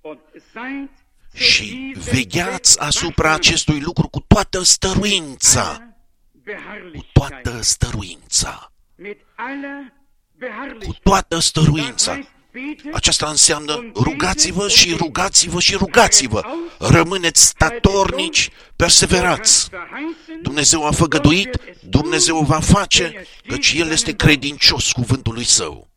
și vegheați asupra acestui lucru cu toată stăruința, cu toată stăruința, cu toată stăruința. Aceasta înseamnă rugați-vă și rugați-vă și rugați-vă. Rămâneți statornici, perseverați. Dumnezeu a făgăduit, Dumnezeu va face, căci El este credincios cuvântului Său.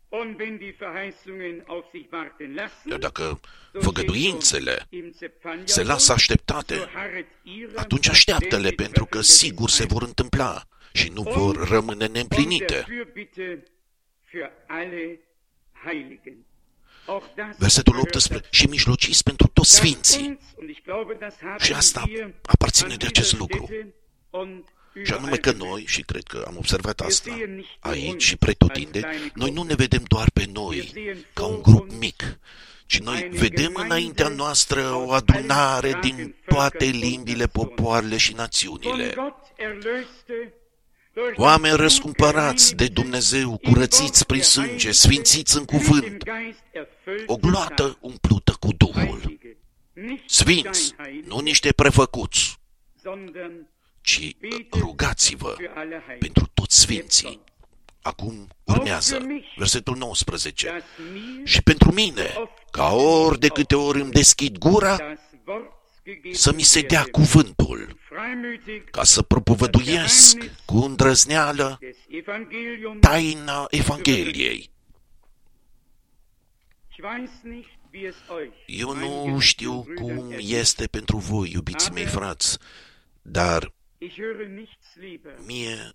Iar dacă făgăduințele se lasă așteptate, atunci așteaptă-le, pentru că sigur se vor întâmpla și nu vor rămâne neîmplinite. Versetul 18, și mijlociți pentru toți sfinții. Și asta aparține de acest lucru. Și anume că noi, și cred că am observat asta aici și pretutinde, noi nu ne vedem doar pe noi ca un grup mic, ci noi vedem înaintea noastră o adunare din toate limbile, popoarele și națiunile. Oameni răscumpărați de Dumnezeu, curățiți prin sânge, sfințiți în cuvânt, o gloată umplută cu Duhul. Sfinți, nu niște prefăcuți, ci rugați-vă pentru toți sfinții. Acum urmează versetul 19. Și pentru mine, ca ori de câte ori îmi deschid gura, să mi se dea cuvântul, ca să propovăduiesc cu îndrăzneală taina Evangheliei. Eu nu știu cum este pentru voi, iubiții mei frați, dar mie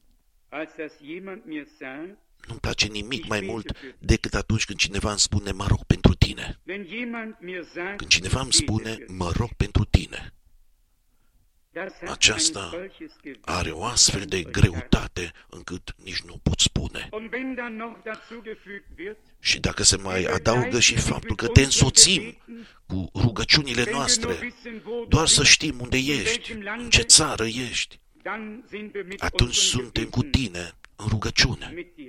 nu-mi place nimic mai mult decât atunci când cineva îmi spune, mă rog pentru tine. Când cineva îmi spune, mă rog pentru tine, aceasta are o astfel de greutate încât nici nu pot spune. Și dacă se mai adaugă și faptul că te însoțim cu rugăciunile noastre, doar să știm unde ești, în ce țară ești, atunci suntem cu tine în rugăciune.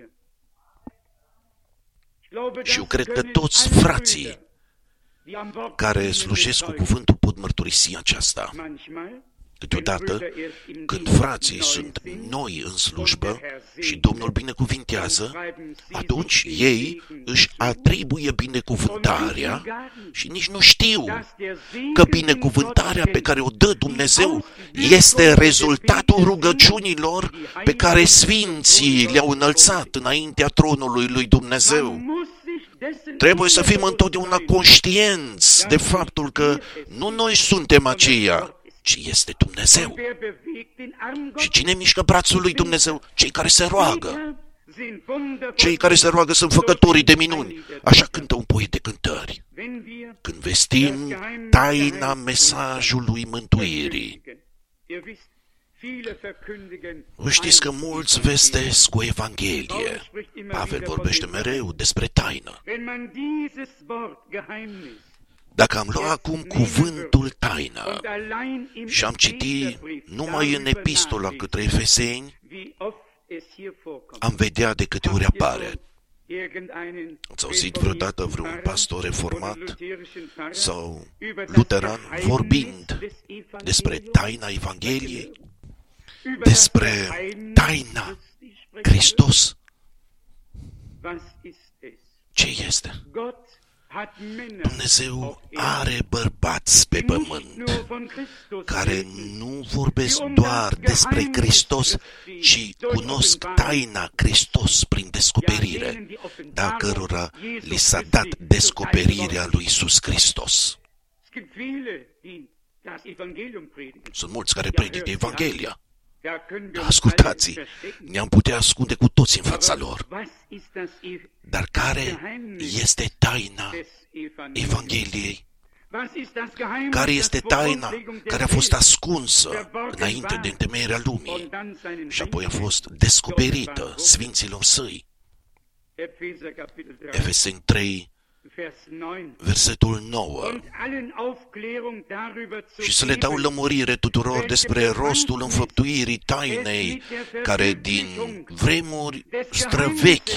Și eu cred că toți frații care slujesc cu cuvântul pot mărturisi aceasta. Câteodată, când frații sunt noi în slujbă și Domnul binecuvintează, atunci ei își atribuie binecuvântarea și nici nu știu că binecuvântarea pe care o dă Dumnezeu este rezultatul rugăciunilor pe care sfinții le-au înălțat înaintea tronului lui Dumnezeu. Trebuie să fim întotdeauna conștienți de faptul că nu noi suntem aceia, ci este Dumnezeu. Și cine mișcă brațul lui Dumnezeu? Cei care se roagă. Cei care se roagă sunt făcătorii de minuni. Așa cântă un poet de cântări. Când vestim taina mesajului mântuirii. Vă știți că mulți vestesc cu Evanghelie. Pavel vorbește mereu despre taină. Dacă am luat acum cuvântul taină și am citit numai în epistola către Efeseni, am vedea de câte ori apare. Ați auzit vreodată vreun pastor reformat sau luteran vorbind despre taina Evangheliei? Despre taina Hristos? Ce este? Dumnezeu are bărbați pe pământ care nu vorbesc doar despre Hristos, ci cunosc taina Hristos prin descoperire, dar cărora li s-a dat descoperirea lui Iisus Hristos. Sunt mulți care predică Evanghelia. Ascultați, ne-am putea ascunde cu toți în fața lor. Dar care este taina Evangheliei? Care este taina care a fost ascunsă înainte de întemeierea lumii și apoi a fost descoperită sfinților săi? Efeseni 3, versetul 9. Și să le dau lămurire tuturor despre rostul înfăptuirii tainei care din vremuri străvechi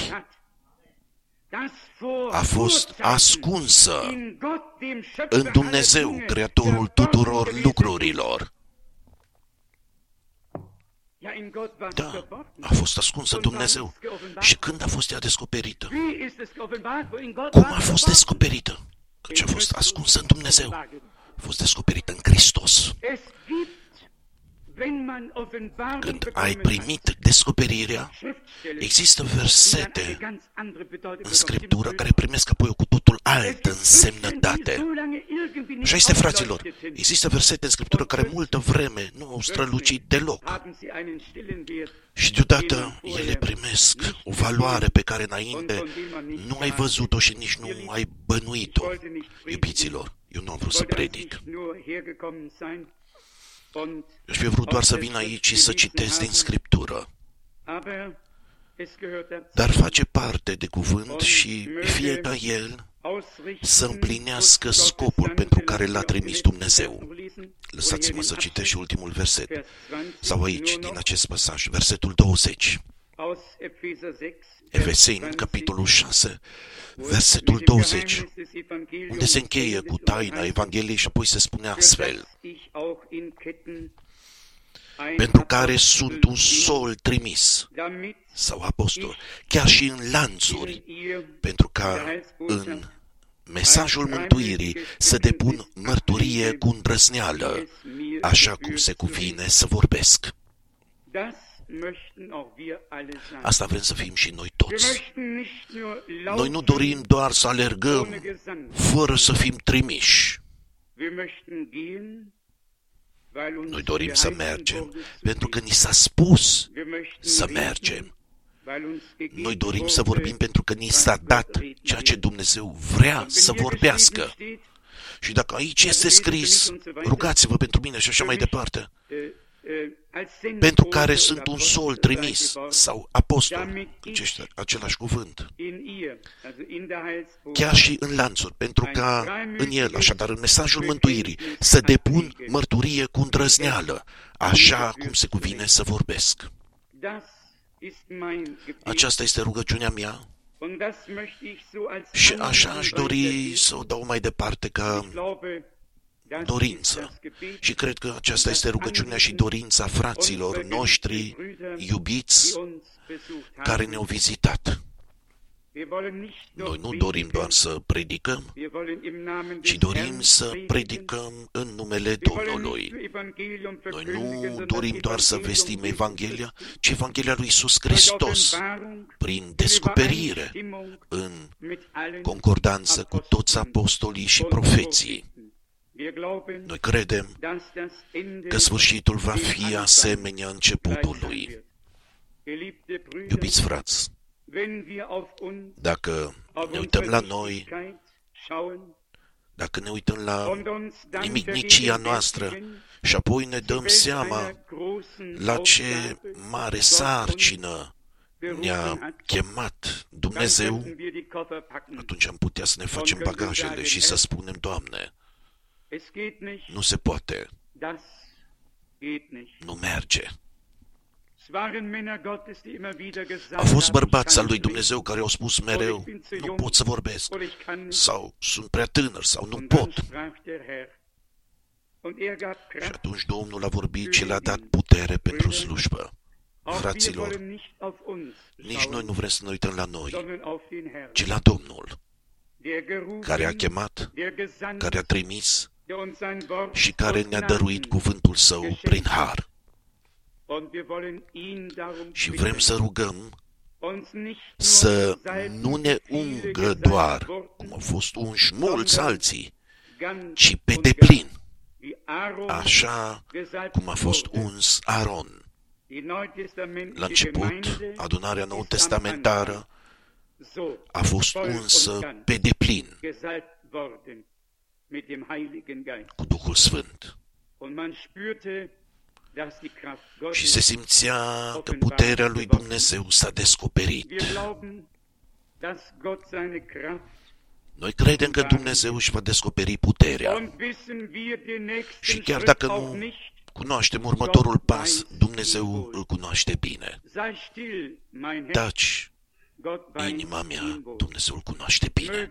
a fost ascunsă în Dumnezeu, Creatorul tuturor lucrurilor. Da, a fost ascunsă în Dumnezeu. Și când a fost ea descoperită? Cum a fost descoperită? Căci a fost ascunsă în Dumnezeu. A fost descoperită în Hristos. Când ai primit descoperirea, există versete în Scriptură care primesc apoi o cu totul altă însemnătate. Așa este, fraților. Există versete în Scriptură care multă vreme nu au strălucit deloc. Și deodată ele primesc o valoare pe care înainte nu ai văzut-o și nici nu ai bănuit-o. Iubiților, eu nu am vrut să predic. Aș fi vrut doar să vin aici și să citesc din Scriptură. Dar face parte de cuvânt și fie ca el să împlinească scopul pentru care l-a trimis Dumnezeu. Lăsați-mă să citesc și ultimul verset. Sau aici, din acest pasaj, versetul 20. Efeseni, capitolul 6, versetul 20, unde se încheie cu taina Evangheliei și apoi se spune astfel: pentru care sunt un sol trimis, sau apostol, chiar și în lanțuri, pentru ca în mesajul mântuirii să depun mărturie cu îndrăzneală, așa cum se cuvine să vorbesc. Asta vrem să fim și noi toți. Noi nu dorim doar să alergăm fără să fim trimiși. Noi dorim să mergem pentru că ni s-a spus să mergem. Noi dorim să vorbim pentru că ni s-a dat ceea ce Dumnezeu vrea să vorbească. Și dacă aici este scris, rugați-vă pentru mine și așa mai departe, pentru care sunt un sol trimis sau apostol, este același cuvânt, chiar și în lanțuri, pentru ca în el, așadar în mesajul mântuirii, să depun mărturie cu îndrăzneală, așa cum se cuvine să vorbesc. Aceasta este rugăciunea mea și așa aș dori să o dau mai departe ca dorință. Și cred că aceasta este rugăciunea și dorința fraților noștri iubiți care ne-au vizitat. Noi nu dorim doar să predicăm, ci dorim să predicăm în numele Domnului. Noi nu dorim doar să vestim Evanghelia, ci Evanghelia lui Iisus Hristos, prin descoperire, în concordanță cu toți apostolii și profeții. Noi credem că sfârșitul va fi asemenea începutului. Iubiți frați, dacă ne uităm la noi, dacă ne uităm la nimicnicia noastră și apoi ne dăm seama la ce mare sarcină ne-a chemat Dumnezeu, atunci am putea să ne facem bagajele și să spunem: Doamne, nu se poate, nu merge. Au fost bărbați al lui Dumnezeu care au spus mereu: nu pot să vorbesc, sau sunt prea tânăr, sau nu pot. Și atunci Domnul a vorbit și le-a dat putere pentru slujbă. Fraților, nici noi nu vrem să ne uităm la noi, ci la Domnul, care a chemat, care a trimis și care ne-a dăruit cuvântul Său prin har. Și vrem să rugăm să nu ne ungă doar, cum au fost unși mulți alții, ci pe deplin, așa cum a fost uns Aron. La început, adunarea nou-testamentară a fost unsă pe deplin. cu Duhul Sfânt. Și se simțea că puterea lui Dumnezeu s-a descoperit. Noi credem că Dumnezeu își va descoperi puterea. Și chiar dacă nu cunoaștem următorul pas, Dumnezeu îl cunoaște bine. Taci, inima mea, Dumnezeu îl cunoaște bine.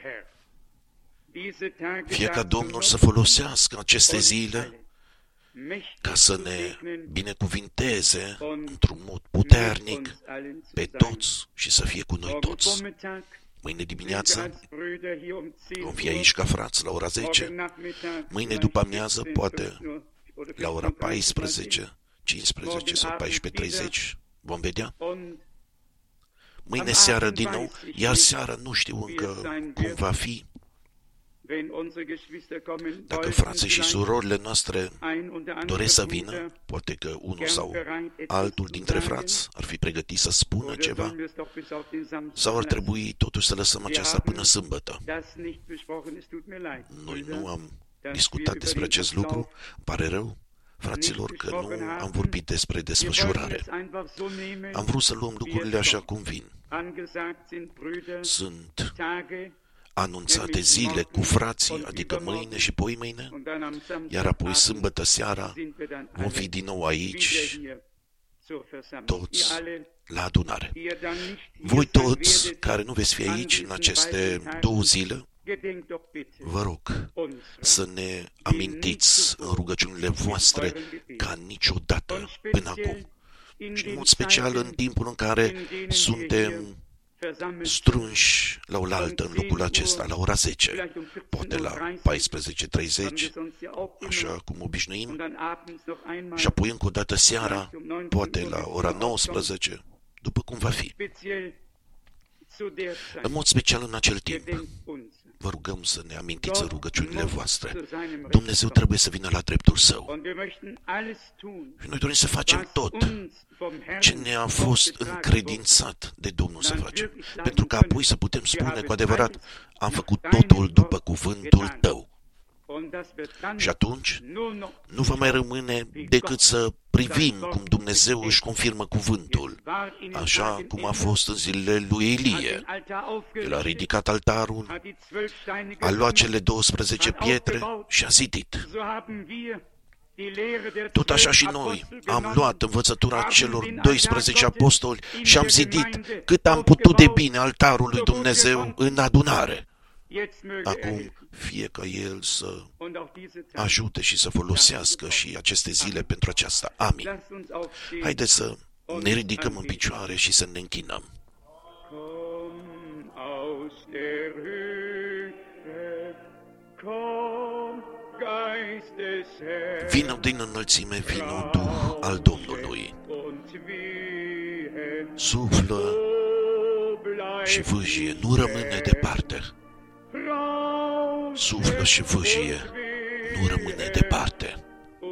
Fie ca Domnul să folosească aceste zile ca să ne binecuvinteze într-un mod puternic pe toți și să fie cu noi toți. Mâine dimineață vom fi aici ca frați la ora 10. Mâine după amiază, poate la ora 14, 15 sau 14:30. Vom vedea. Mâine seară din nou, iar seara nu știu încă cum va fi. Dacă frații și surorile noastre doresc să vină, poate că unul sau altul dintre frați ar fi pregătit să spună ceva, sau ar trebui totuși să lăsăm aceasta până sâmbătă. Noi nu am discutat despre acest lucru, îmi pare rău, fraților, că nu am vorbit despre desfășurare. Am vrut să luăm lucrurile așa cum vin. Sunt anunțate zile cu frații, adică mâine și poimâine, iar apoi sâmbătă seara vom fi din nou aici, toți la adunare. Voi toți care nu veți fi aici în aceste 2 zile, vă rog să ne amintiți în rugăciunile voastre ca niciodată până acum. Și în mod special în timpul în care suntem strânși la oaltă în locul acesta, la ora 10, poate la 14:30, așa cum obișnuim, și apoi încă o dată seara, poate la ora 19, după cum va fi. În mod special în acel timp, vă rugăm să ne amintiți în rugăciunile voastre. Dumnezeu trebuie să vină la dreptul Său. Și noi dorim să facem tot ce ne-a fost încredințat de Domnul să facem, pentru că apoi să putem spune cu adevărat, am făcut totul după cuvântul Tău. Și atunci nu va mai rămâne decât să privim cum Dumnezeu își confirmă cuvântul, așa cum a fost în zilele lui Ilie. El a ridicat altarul, a luat cele 12 pietre și a zidit. Tot așa și noi am luat învățătura celor 12 apostoli și am zidit cât am putut de bine altarul lui Dumnezeu în adunare. Acum, fie ca El să ajute și să folosească și aceste zile pentru aceasta. Amin. Haideți să ne ridicăm în picioare și să ne închinăm. Vină din înălțime, vină Duh al Domnului. Suflă și vâjie, nu rămâne departe. Suflă și vâjie, nu rămâne departe.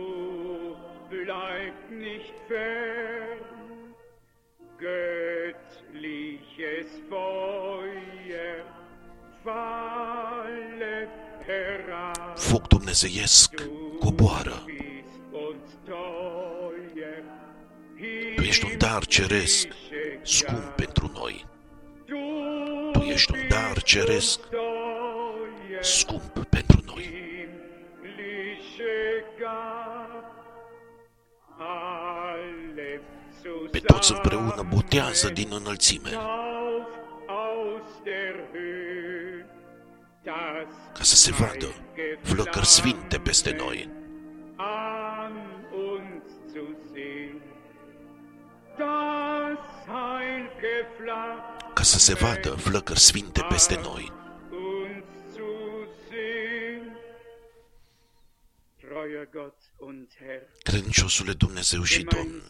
Foc dumnezeiesc coboară. Tu ești un dar ceresc scump pentru noi. Tu ești un dar ceresc scump pentru noi. Pe toți împreună botează din înălțime, ca să se vadă flăcări sfinte peste noi. Ca să se vadă flăcări sfinte peste noi. Credinciosule Dumnezeu și Domn,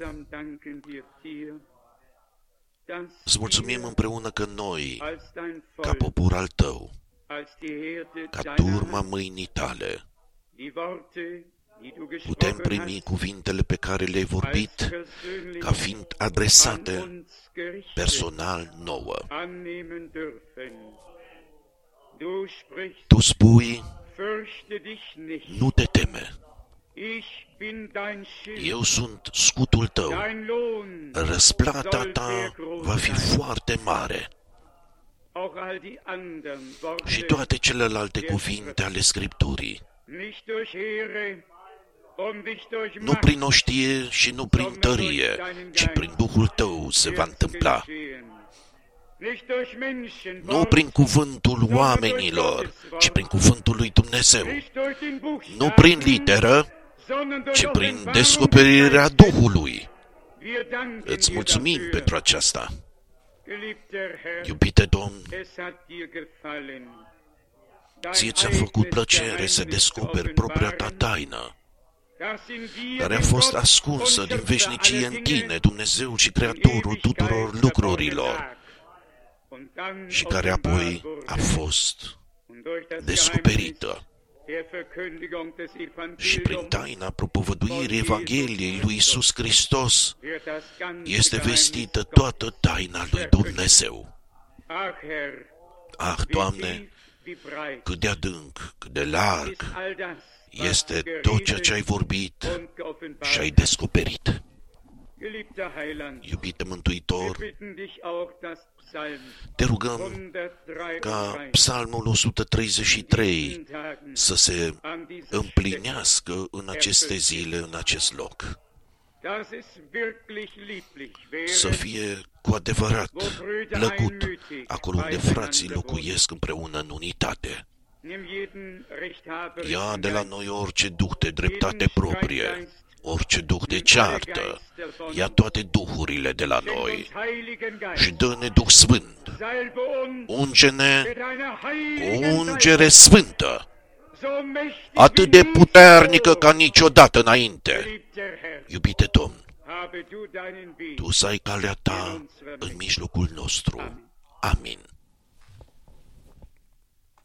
îți mulțumim împreună că noi, ca popor al Tău, ca turma mâinii Tale, putem primi cuvintele pe care le-ai vorbit ca fiind adresate personal nouă. Tu spui, nu te teme. Eu sunt scutul tău. Răsplata ta va fi foarte mare. Și toate celelalte cuvinte ale Scripturii. Nu prin oștie și nu prin tărie, ci prin Duhul tău se va întâmpla. Nu prin cuvântul oamenilor, ci prin cuvântul lui Dumnezeu. Nu prin literă, ci prin descoperirea Duhului. Îți mulțumim pentru aceasta. Iubite Domn, ție ți-a făcut plăcere să descoperi propria ta taină, care a fost ascunsă din veșnicie în tine, Dumnezeu și Creatorul tuturor lucrurilor, și care apoi a fost descoperită. Și prin taina propovăduirii Evangheliei lui Iisus Hristos este vestită toată taina lui Dumnezeu. Ah, Doamne, cât de adânc, cât de larg este tot ceea ce ai vorbit și ai descoperit. Iubite Mântuitor, te rugăm ca Psalmul 133 să se împlinească în aceste zile, în acest loc. Să fie cu adevărat plăcut acolo unde frații locuiesc împreună în unitate. Ia de la noi orice duh de dreptate proprie, orice duh de ceartă, ia toate duhurile de la noi și dă-ne Duh Sfânt. Unge-ne cu ungere sfântă, atât de puternică ca niciodată înainte. Iubite Domn, Tu să ai calea Ta în mijlocul nostru. Amin.